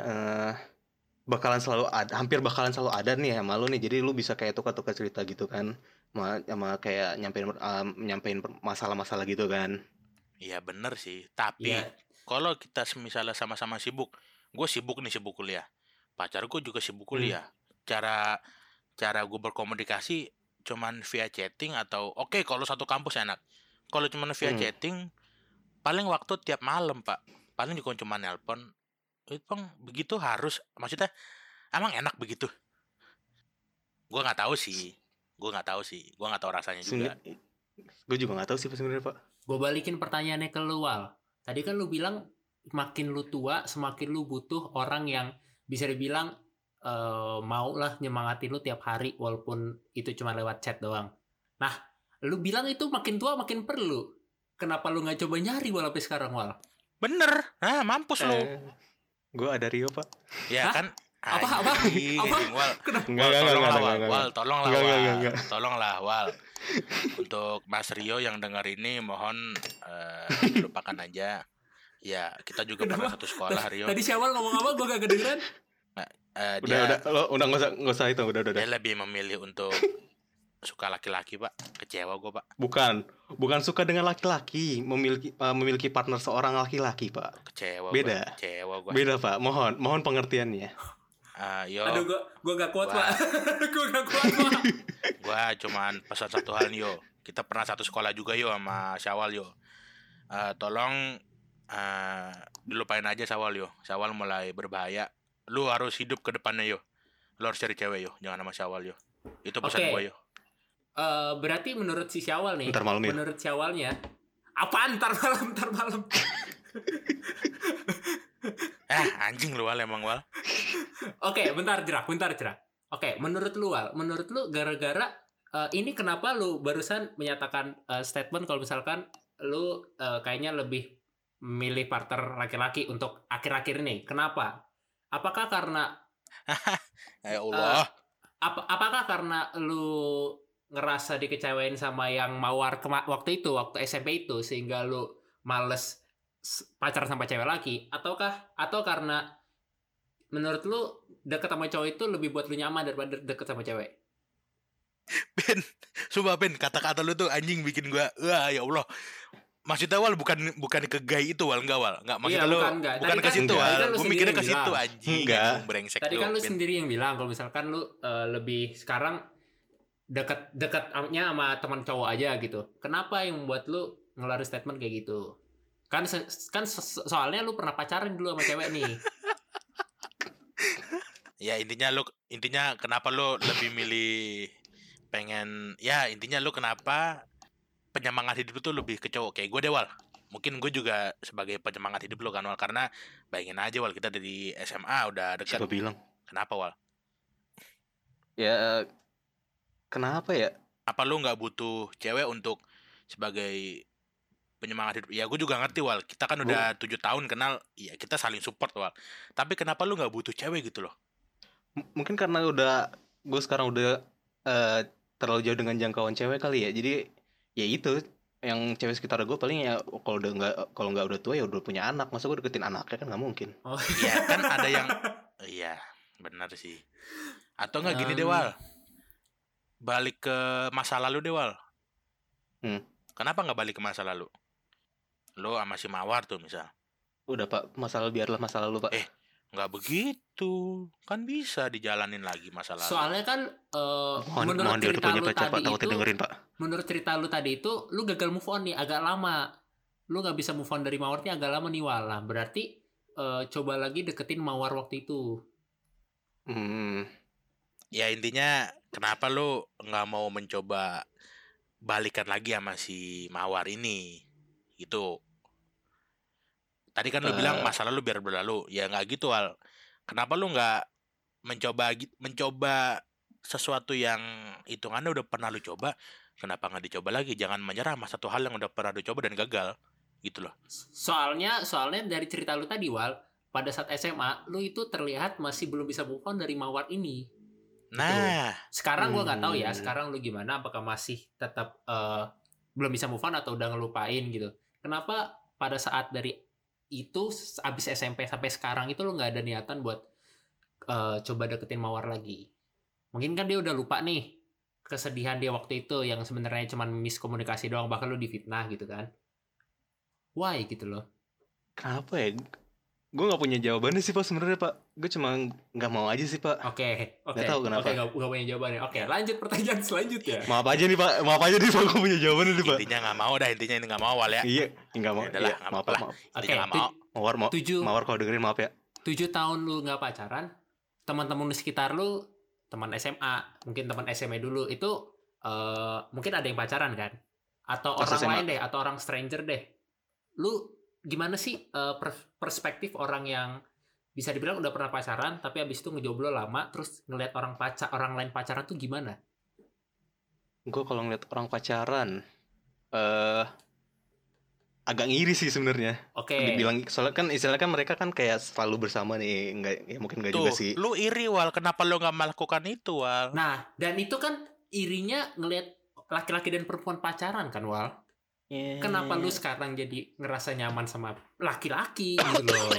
hampir bakalan selalu ada nih sama lu nih, jadi lu bisa kayak tukar-tukar cerita gitu kan, sama kayak nyampein masalah-masalah gitu kan. Iya bener sih, tapi kalau kita misalnya sama-sama sibuk, gue sibuk kuliah, pacar gue juga sibuk kuliah, cara gue berkomunikasi cuman via chatting atau kalau satu kampus enak, kalau cuman via chatting paling waktu tiap malam, Pak, paling juga cuma nelpon. Itu bang begitu harus, maksudnya emang enak begitu? Gue nggak tahu sih, gue nggak tahu rasanya juga. Gue juga nggak tahu sih sebenarnya, Pak. Gue balikin pertanyaannya ke lu, Wal. Tadi kan lu bilang makin lu tua semakin lu butuh orang yang bisa dibilang mau lah nyemangatin lu tiap hari walaupun itu cuma lewat chat doang. Nah, lu bilang itu makin tua makin perlu. Kenapa lu nggak coba nyari, Wal, sampai sekarang, Wal? Bener, mampus lu. Gue ada Rio, Pak. Ya kan? Apa? Tolonglah, Wal. Untuk Mas Rio yang dengar ini, mohon lupakan aja. Ya, kita juga pernah satu sekolah, Rio. Tadi si Awal ngomong apa? Gue gak kedengeran. Udah nggak usah itu, udah. Dia lebih memilih untuk suka laki-laki, Pak. Kecewa gue, Pak. Bukan suka dengan laki-laki, memiliki partner seorang laki-laki, Pak. Kecewa gue. Beda, Pak. Mohon pengertiannya. Aduh, gue gak kuat, Pak. Gue gak kuat, Pak. Gue cuman pesan satu hal nih, yo. Kita pernah satu sekolah juga, yo, sama Syawal, yo. Tolong dilupain aja Syawal, yo. Syawal mulai berbahaya. Lu harus hidup ke depannya, yo. Lu harus cari cewek, yo. Jangan sama Syawal, yo. Itu pesan gue, yo. Berarti menurut si Syawal nih, ntar malam, menurut Syawalnya, apaan ntar malam? Anjing lu, Wal, emang, Wal. Oke, bentar jerak. Oke, menurut lu, Wal, gara-gara ini kenapa lu barusan menyatakan statement kalau misalkan lu kayaknya lebih milih partner laki-laki untuk akhir-akhir ini? Kenapa? Apakah karena ya Allah. Apakah karena lu ngerasa dikecewain sama yang mawar waktu SMP itu sehingga lu males pacaran sama cewek lagi, atau karena menurut lu deket sama cowok itu lebih buat lu nyaman daripada deket sama cewek? Ben, sumpah Ben, kata-kata lu tuh anjing bikin gua ya Allah. Maksudnya, Wal, bukan ke gay itu, Wal, enggak, Wal. Enggak, maksudnya lu bukan ke situ, Wal. Gua mikirnya ke situ, anjing. Enggak. Brengsek. Tadi kan lu sendiri yang bilang kalau misalkan lu lebih sekarang dekatnya sama teman cowok aja gitu. Kenapa yang membuat lu ngeluarin statement kayak gitu? Kan soalnya lu pernah pacaran dulu sama cewek nih. Ya intinya kenapa lu lebih milih intinya lu kenapa penyemangat hidup itu lebih ke cowok kayak gue deh, Wal. Mungkin gue juga sebagai penyemangat hidup lu kan, Wal, karena bayangin aja, Wal, kita dari SMA udah dekat. Siapa bilang? Kenapa, Wal? Ya kenapa ya? Apa lu nggak butuh cewek untuk sebagai penyemangat hidup? Ya gue juga ngerti, Wal. Kita kan udah 7 tahun kenal, ya kita saling support, Wal. Tapi kenapa lu nggak butuh cewek gitu loh? Mungkin karena gue sekarang udah terlalu jauh dengan jangkauan cewek kali ya. Jadi ya itu, yang cewek sekitar gue paling ya kalau nggak udah tua ya udah punya anak. Masa gue deketin anaknya, kan nggak mungkin. Iya kan ada yang iya benar sih. Atau nggak gini deh, Wal. balik ke masa lalu deh, Wal. Kenapa nggak balik ke masa lalu? Lo sama si Mawar tuh misal. Udah Pak, masa lalu biarlah masa lalu Pak. Nggak begitu. Kan bisa dijalanin lagi masa lalu. Soalnya kan menurut Mohon dia udah cerita punya lu pacar Pak, tadi takutnya itu, dengerin Pak. menurut cerita lu tadi itu, lu gagal move on nih agak lama. Lu nggak bisa move on dari Mawar nih agak lama nih, Wala. Berarti coba lagi deketin Mawar waktu itu. Ya intinya kenapa lu nggak mau mencoba balikan lagi sama si Mawar ini gitu. Tadi kan lu bilang masa lalu biar berlalu. Ya nggak gitu, Wal. Kenapa lu nggak mencoba sesuatu yang hitungannya udah pernah lu coba? Kenapa nggak dicoba lagi? Jangan menyerah sama satu hal yang udah pernah lu coba dan gagal gitu loh. Soalnya dari cerita lu tadi, Wal, pada saat SMA lu itu terlihat masih belum bisa move on dari Mawar ini. Nah, sekarang gua nggak tahu ya, sekarang lu gimana, apakah masih tetap belum bisa move on atau udah ngelupain gitu. Kenapa pada saat dari itu abis SMP sampai sekarang itu lu nggak ada niatan buat coba deketin Mawar lagi? Mungkin kan dia udah lupa nih kesedihan dia waktu itu yang sebenarnya cuma miskomunikasi doang, bahkan lu difitnah gitu kan. Why gitu loh. Kenapa ya? Gue gak punya jawabannya sih Pak sebenarnya Pak. Gue cuma gak mau aja sih Pak. Oke. Gak tahu kenapa. Oke, gak punya jawabannya. Oke, lanjut pertanyaan selanjutnya. Maaf aja nih Pak, gue punya jawabannya nih Pak. intinya nggak mau dah, intinya ini nggak mau, Wal ya. Iya, nggak mau. Udahlah, Iya, nggak maaf apa-apa Pak, lah. maaf. Intinya nggak mau. Mawar kalau dengerin maaf ya. 7 tahun lu gak pacaran, teman-teman di sekitar lu, teman SMA, mungkin teman SMA dulu, itu mungkin ada yang pacaran kan? Atau Pas orang SMA. lain deh, atau orang stranger deh. Lu gimana sih perspektif orang yang bisa dibilang udah pernah pacaran, tapi abis itu ngejomblo lama, terus ngelihat orang lain pacaran tuh gimana? Gue kalau ngeliat orang pacaran, agak ngiri sih sebenarnya. Oke. Dibilang soalnya kan istilahnya kan mereka kan kayak selalu bersama nih, enggak ya mungkin enggak juga sih. Lu iri, Wal. Kenapa lu nggak melakukan itu, Wal? Nah, dan itu kan irinya ngelihat laki-laki dan perempuan pacaran kan, Wal? Kenapa lu sekarang jadi ngerasa nyaman sama laki-laki gitu loh?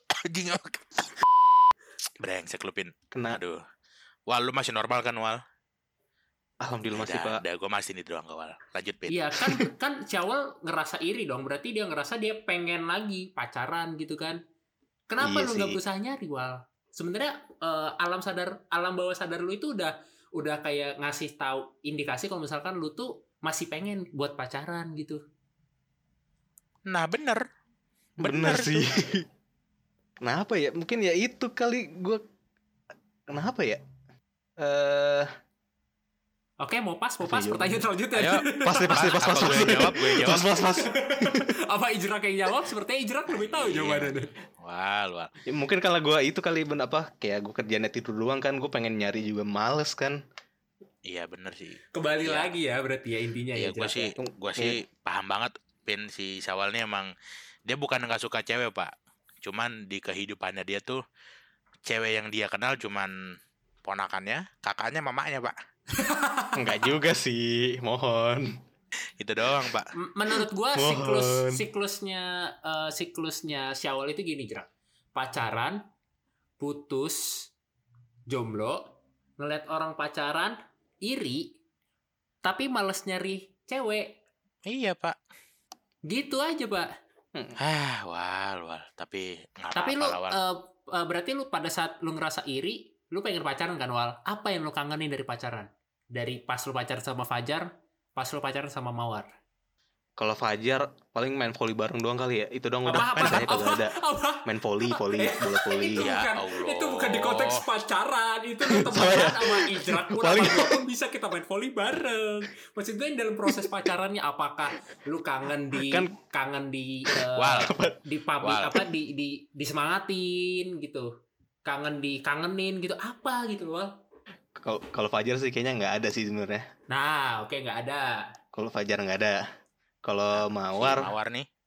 Brengsek lu, Pin. Kena. Aduh. Wal, lu masih normal kan, Wal? Alhamdulillah masih Pak. Udah, gue masih nih doang, Wal. Lanjut, Pin. Iya kan si Awal ngerasa iri dong, berarti dia ngerasa dia pengen lagi pacaran gitu kan? Kenapa Iya lu nggak sih. berusaha nyari, Wal? Sebenarnya alam bawah sadar lu itu udah kayak ngasih tahu indikasi kalau misalkan lu tuh masih pengen buat pacaran gitu. Nah, bener sih. Kenapa ya? Mungkin ya itu kali gue. Kenapa ya? Oke, mau pas Apa pertanyaan selanjutnya. Ayo. Pas. Gue jawab. Pas. Apa Ijrak yang jawab? Sepertinya Ijrak lebih tahu Iya. jawabannya. Wal. Ya, mungkin kalau gue itu kali kayak gue kerjaan tidur doang kan, gue pengen nyari juga males kan. Iya, bener sih. Kembali Iya. lagi ya berarti ya intinya Iya, ya. gue sih paham banget, Pin. Si Syawal nih emang dia bukan nggak suka cewek, Pak. Cuman di kehidupannya dia tuh cewek yang dia kenal cuman ponakannya, kakaknya, mamanya, Pak. Enggak juga sih, mohon. Itu doang, Pak. Menurut gua Mohon. siklusnya Syawal itu gini, Jrak. Pacaran, putus, jomblo, ngeliat orang pacaran, iri, tapi males nyari cewek. Iya, Pak. Gitu aja, Pak. Wal. Tapi nggak Tapi lu apa-apa lah, Wal. berarti lu pada saat lu ngerasa iri, lu pengen pacaran kan, Wal? Apa yang lu kangenin dari pacaran? Dari pas lu pacaran sama Fajar, pas lu pacaran sama Mawar. Kalau Fajar paling main volley bareng doang kali ya. Itu doang udah. Apa? Sisanya kagak ada. Apa? Main volley, bola volley. Itu Ya bukan, Allah. itu bukan di konteks pacaran, itu teman Sama ya? sama Ijrak pun Paling- apa pun bisa kita main volley bareng. Maksud gue yang dalam proses pacarannya apakah lu kangen di Wal. di public Wal. apa di disemangatin gitu. Kangenin gitu apa gitu loh. Kalau Fajar sih kayaknya nggak ada sih sebenarnya. Nah, oke nggak ada. Kalau Fajar nggak ada. Kalau Mawar, Si Mawar nih.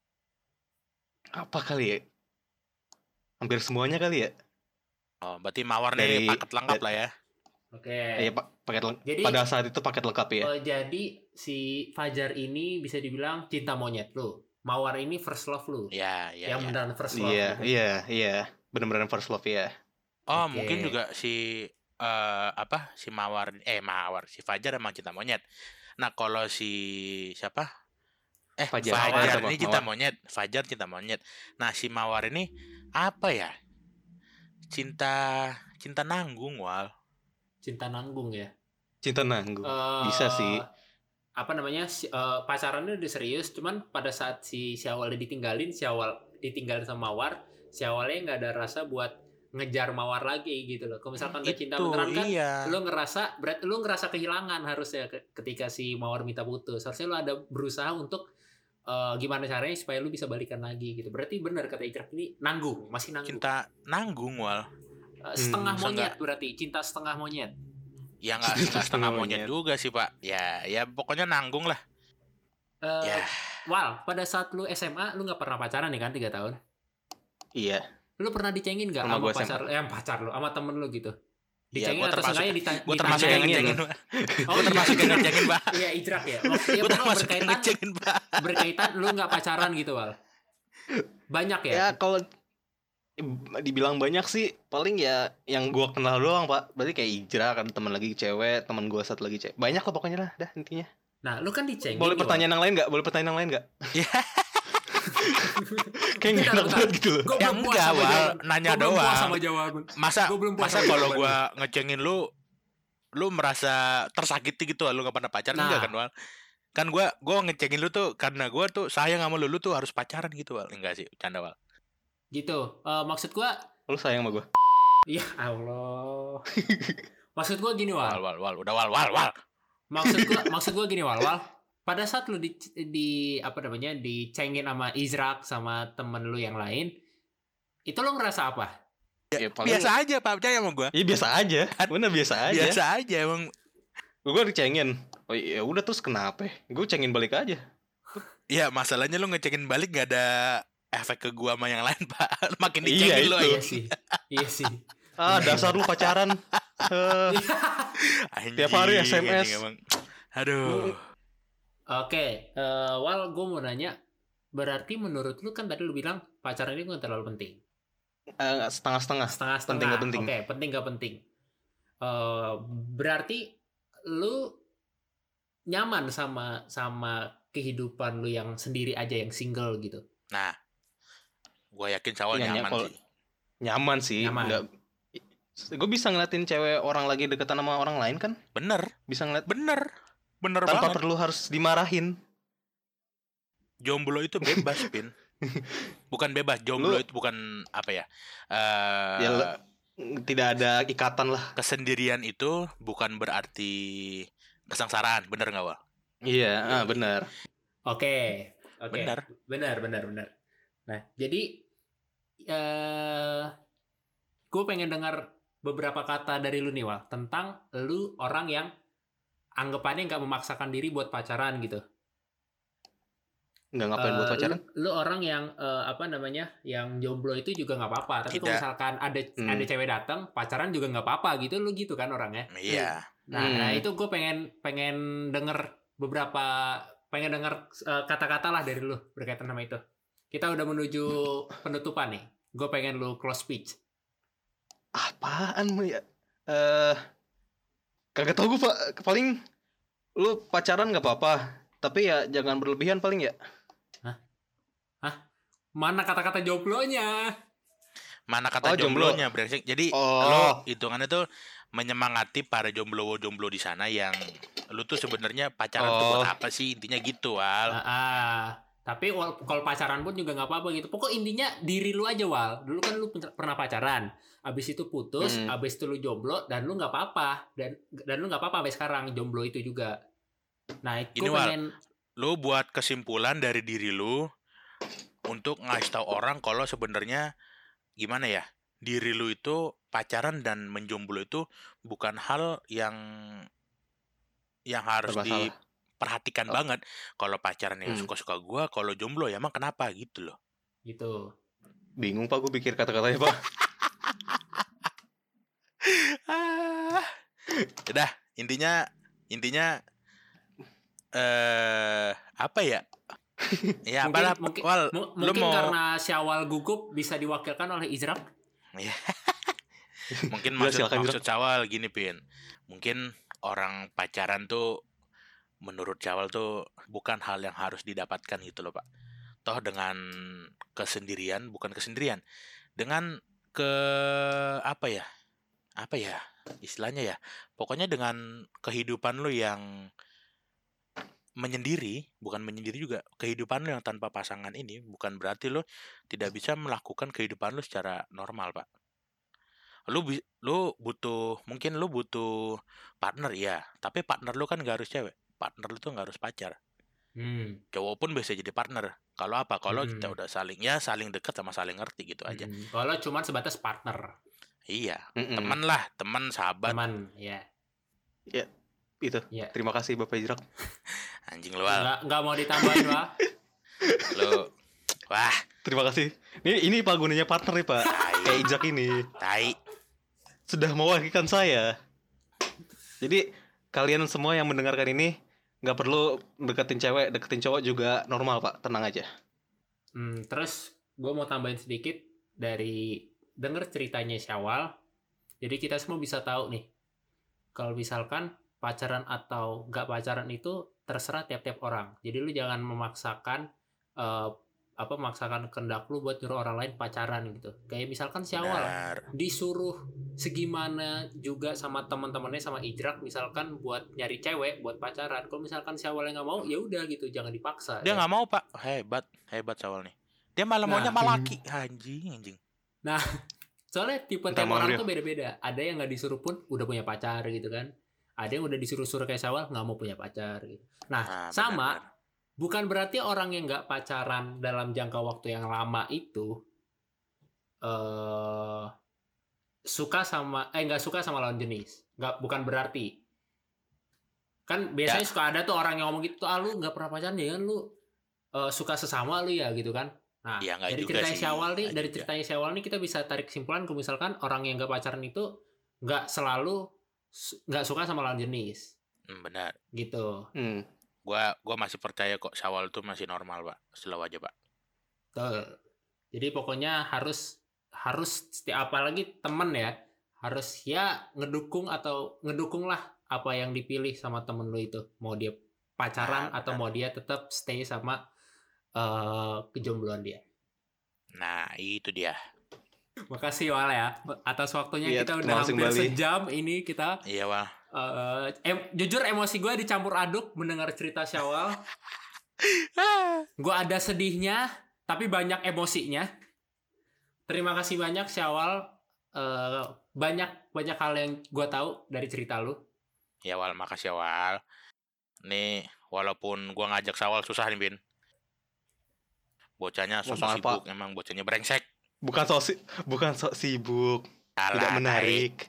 apa kali ya? Hampir semuanya kali ya. Oh, berarti Mawar nih Dari- paket lengkap lah ya. Oke. Iya, paket Jadi- pada saat itu paket lengkap ya. Jadi si Fajar ini bisa dibilang cinta monyet lu. Mawar ini first love lu. Iya. Yang beneran first love. Iya, gitu. iya. Bener-bener first love ya. Oh, Oke. mungkin juga si si Mawar si Fajar emang cinta monyet. Nah, kalau si siapa? Fajar Mawar. ini cinta monyet, Fajar cinta monyet. Nah, si Mawar ini apa ya? Cinta nanggung, Wal. Cinta nanggung ya. Cinta nanggung. Bisa sih. Apa namanya? Pacarannya udah serius, cuman pada saat si Awalnya ditinggalin sama Mawar, si Awalnya nggak ada rasa buat ngejar Mawar lagi gitu loh. Kalau misalkan udah cinta beneran kan, iya. lu ngerasa kehilangan harusnya ketika si Mawar minta putus. Harusnya lu ada berusaha untuk gimana caranya supaya lu bisa balikan lagi gitu. Berarti benar kata Icrak ini masih nanggung. Cinta nanggung, Wal. Setengah monyet berarti, cinta setengah monyet. Ya nggak setengah monyet juga sih, Pak. Ya pokoknya nanggung lah. Wal, pada saat lu SMA lu nggak pernah pacaran nih kan 3 tahun? Iya. Lu pernah dicengin nggak sama pacar lu, sama temen lu gitu? Dicengin atau sengaja gue termasuk yang ngecengin, Pak. Gue termasuk yang ngecengin, Pak. Iya, Icrak ya. Gue termasuk yang ngecengin, Pak. Berkaitan lu nggak pacaran gitu, Wal? Banyak ya? Ya kalau dibilang banyak sih paling ya yang gua kenal doang, Pak. Berarti kayak Ijra kan, teman lagi cewek, teman gua satu lagi cewek. Banyak lah pokoknya lah, dah intinya. Nah, lu kan dicengin. Boleh pertanyaan yang lain enggak? Iya. Kayak enggak enak banget gitu loh. Ya enggak, Wal, nanya doang. Sama jawaban. Masa kalau gua ngecengin lu merasa tersakiti gitu, lu enggak pernah pacaran enggak kan, Wal? Kan gua ngecengin lu tuh karena gua tuh sayang sama lu tuh harus pacaran gitu, Wal. Enggak sih, canda, Wal. Gitu. Maksud gua lu sayang sama gua. Ya Allah. Maksud gua gini, Wal. Wal, udah Wal. Maksud gua gini, Wal. Pada saat lu dicengin sama Izrak sama temen lu yang lain, itu lu ngerasa apa? Ya, biasa aja, Pak, percaya sama gua. Iya, biasa aja. Bener biasa aja. Biasa aja emang. Gua dicengin. Oh ya udah, terus kenapa? Gua cengin balik aja. Iya, masalahnya lu ngecengin balik gak ada efek ke gua sama yang lain, Pak. Makin dicengin lu aja. Iya sih. Dasar lu pacaran. Tiap hari SMS. Aduh. Oke, Wal, gue mau nanya, berarti menurut lu kan tadi lu bilang pacaran ini nggak terlalu penting. Setengah-setengah. Penting gak penting. Oke, penting gak penting. Berarti lu nyaman sama kehidupan lu yang sendiri aja, yang single gitu. Nah, gue yakin Sawal nyaman sih. Nyaman sih. Gue bisa ngeliatin cewek orang lagi deketan sama orang lain kan? Bener. Bisa ngeliat. Bener tanpa banget. perlu harus dimarahin. Jomblo itu bebas, Pin. Bukan bebas, jomblo itu bukan apa ya? Tidak ada ikatan lah. Kesendirian itu bukan berarti kesengsaraan, bener nggak, Wal? Iya, bener. Oke. Bener. Nah, jadi gue pengen dengar beberapa kata dari lu nih, Wal, tentang lu orang yang anggapannya nggak memaksakan diri buat pacaran gitu. Nggak ngapain buat pacaran? Lu orang yang yang jomblo itu juga nggak apa-apa. Tapi kalau misalkan ada cewek datang, pacaran juga nggak apa-apa gitu. Lu gitu kan orangnya? Iya. Nah itu gue pengen denger kata-kata lah dari lu berkaitan sama itu. Kita udah menuju penutupan nih. Gue pengen lu close speech. Apaan ya? Kagak tau gue, Pak. Paling lu pacaran nggak apa-apa, tapi ya jangan berlebihan paling ya. Hah? Mana kata-kata jomblonya? Mana kata jomblonya, brengsek. Jadi lu hitungannya tuh menyemangati para jomblo di sana yang lu tuh sebenarnya pacaran tuh buat apa sih, intinya gitu, Wal. Tapi kalau pacaran pun juga nggak apa-apa gitu. Pokok intinya diri lu aja, Wal. Dulu kan lu pernah pacaran, abis itu putus, abis itu lu jomblo dan lu nggak apa-apa, dan lu nggak apa-apa sampai sekarang jomblo itu juga. Nah, itu pengen lu buat kesimpulan dari diri lu untuk ngasih tahu orang kalau sebenarnya gimana ya, diri lu itu pacaran dan menjomblo itu bukan hal yang harus diperhatikan banget. Kalau pacaran ya suka-suka gua, kalau jomblo ya emang kenapa gitu loh. Gitu. Bingung, Pak, gue pikir kata-katanya, Pak. Udah, intinya apa ya? Ya apalah, mungkin karena Syawal gugup bisa diwakilkan oleh Izrak. Mungkin Gila, silakan, maksud Syawal gini, Pin. Mungkin orang pacaran tuh menurut Syawal tuh bukan hal yang harus didapatkan gitu loh, Pak. Toh dengan bukan kesendirian, dengan apa ya? Apa ya istilahnya ya? Pokoknya dengan kehidupan lu yang bukan menyendiri juga. Kehidupan lu yang tanpa pasangan ini bukan berarti lu tidak bisa melakukan kehidupan lu secara normal, Pak. Mungkin lu butuh partner ya, tapi partner lu kan gak harus cewek. Partner lu tuh gak harus pacar. Cowok pun bisa jadi partner. Kalau kita udah saling dekat sama saling ngerti gitu aja. Kalau cuma sebatas partner. Iya, teman lah, teman, sahabat. Teman, ya. Ya, itu. Ya. Terima kasih Bapak Ijrak. Anjing lu, Wal. Nggak mau ditambahin, Wal. Lu, wah. Terima kasih. Ini Pak gunanya partner nih, Pak. Kayak Ijrak ini. Tai. Sudah mewakilkan saya. Jadi kalian semua yang mendengarkan ini nggak perlu deketin cewek, deketin cowok juga normal, Pak. Tenang aja. Terus gue mau tambahin sedikit dari denger ceritanya Syawal. Jadi kita semua bisa tahu nih, kalau misalkan pacaran atau nggak pacaran itu terserah tiap-tiap orang. Jadi lu jangan memaksakan kehendak lu buat nyuruh orang lain pacaran gitu. Kayak misalkan Syawal disuruh segimana juga sama teman-temannya sama Ijrak misalkan buat nyari cewek buat pacaran. Kalau misalkan Syawal yang nggak mau, ya udah gitu, jangan dipaksa. Dia nggak mau, Pak. Hebat Syawal nih. Dia malah maunya laki. Anjing. Nah, soalnya tipe orang tuh beda-beda. Ada yang nggak disuruh pun udah punya pacar gitu kan. Ada yang udah disuruh-suruh kayak Syawal nggak mau punya pacar gitu. Nah, sama benar. Bukan berarti orang yang nggak pacaran dalam jangka waktu yang lama itu nggak suka sama lawan jenis. Bukan berarti. Kan biasanya suka ada tuh orang yang ngomong gitu, lu nggak pernah pacaran ya kan, lu suka sesama lu ya gitu kan. Nah, dari ceritanya Syawal nih kita bisa tarik kesimpulan kalau misalkan orang yang nggak pacaran itu nggak selalu nggak suka sama lawan jenis. Benar. Gitu. Gua masih percaya kok Syawal tuh masih normal, Pak. Slow aja, Pak. Betul. Jadi pokoknya harus apalagi temen ya, harus ya ngedukung lah apa yang dipilih sama temen lu itu. Mau dia pacaran atau mau dia tetap stay sama kejombloan dia. Nah, itu dia. Makasih Wal ya atas waktunya. Kita udah hampir sejam ini kita. Iya, Wal. Jujur emosi gue dicampur aduk mendengar cerita Syawal. Gue ada sedihnya, tapi banyak emosinya. Terima kasih banyak Syawal. Banyak hal yang gue tahu dari cerita lu. Ya Wal, makasih ya Wal. Nih, walaupun gue ngajak Syawal susah nih, Bin. Bocahnya sok sibuk, emang bocahnya brengsek. Bukan sok sibuk. Tidak menarik.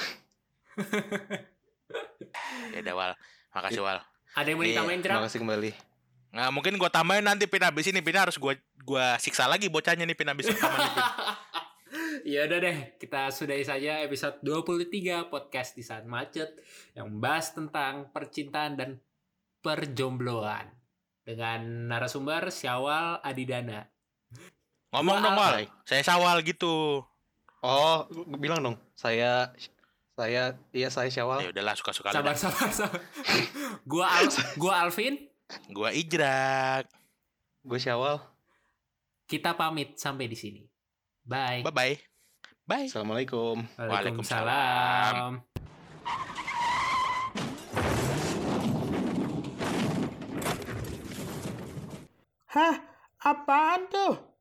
Ya udah Wal, makasih Wal. Ada yang mau ditambahin, Drak? Makasih kembali. Nggak, mungkin gue tambahin nanti Pin habis ini. Pin harus gue siksa lagi bocahnya nih Pin habis rekaman nih Pin. Ya udah deh, kita sudahi saja episode 23 podcast di saat macet yang membahas tentang percintaan dan perjombloan dengan narasumber Syawal Adidana. Ngomong dong Wal, saya Syawal gitu. Oh, bilang dong, saya Syawal. Ya udahlah, suka-suka lu. Sabar. Gua Alvin. Gua Ijrak. Gue Syawal. Kita pamit sampai di sini. Bye. Bye. Assalamualaikum. Waalaikumsalam. Hah? Apaan tuh?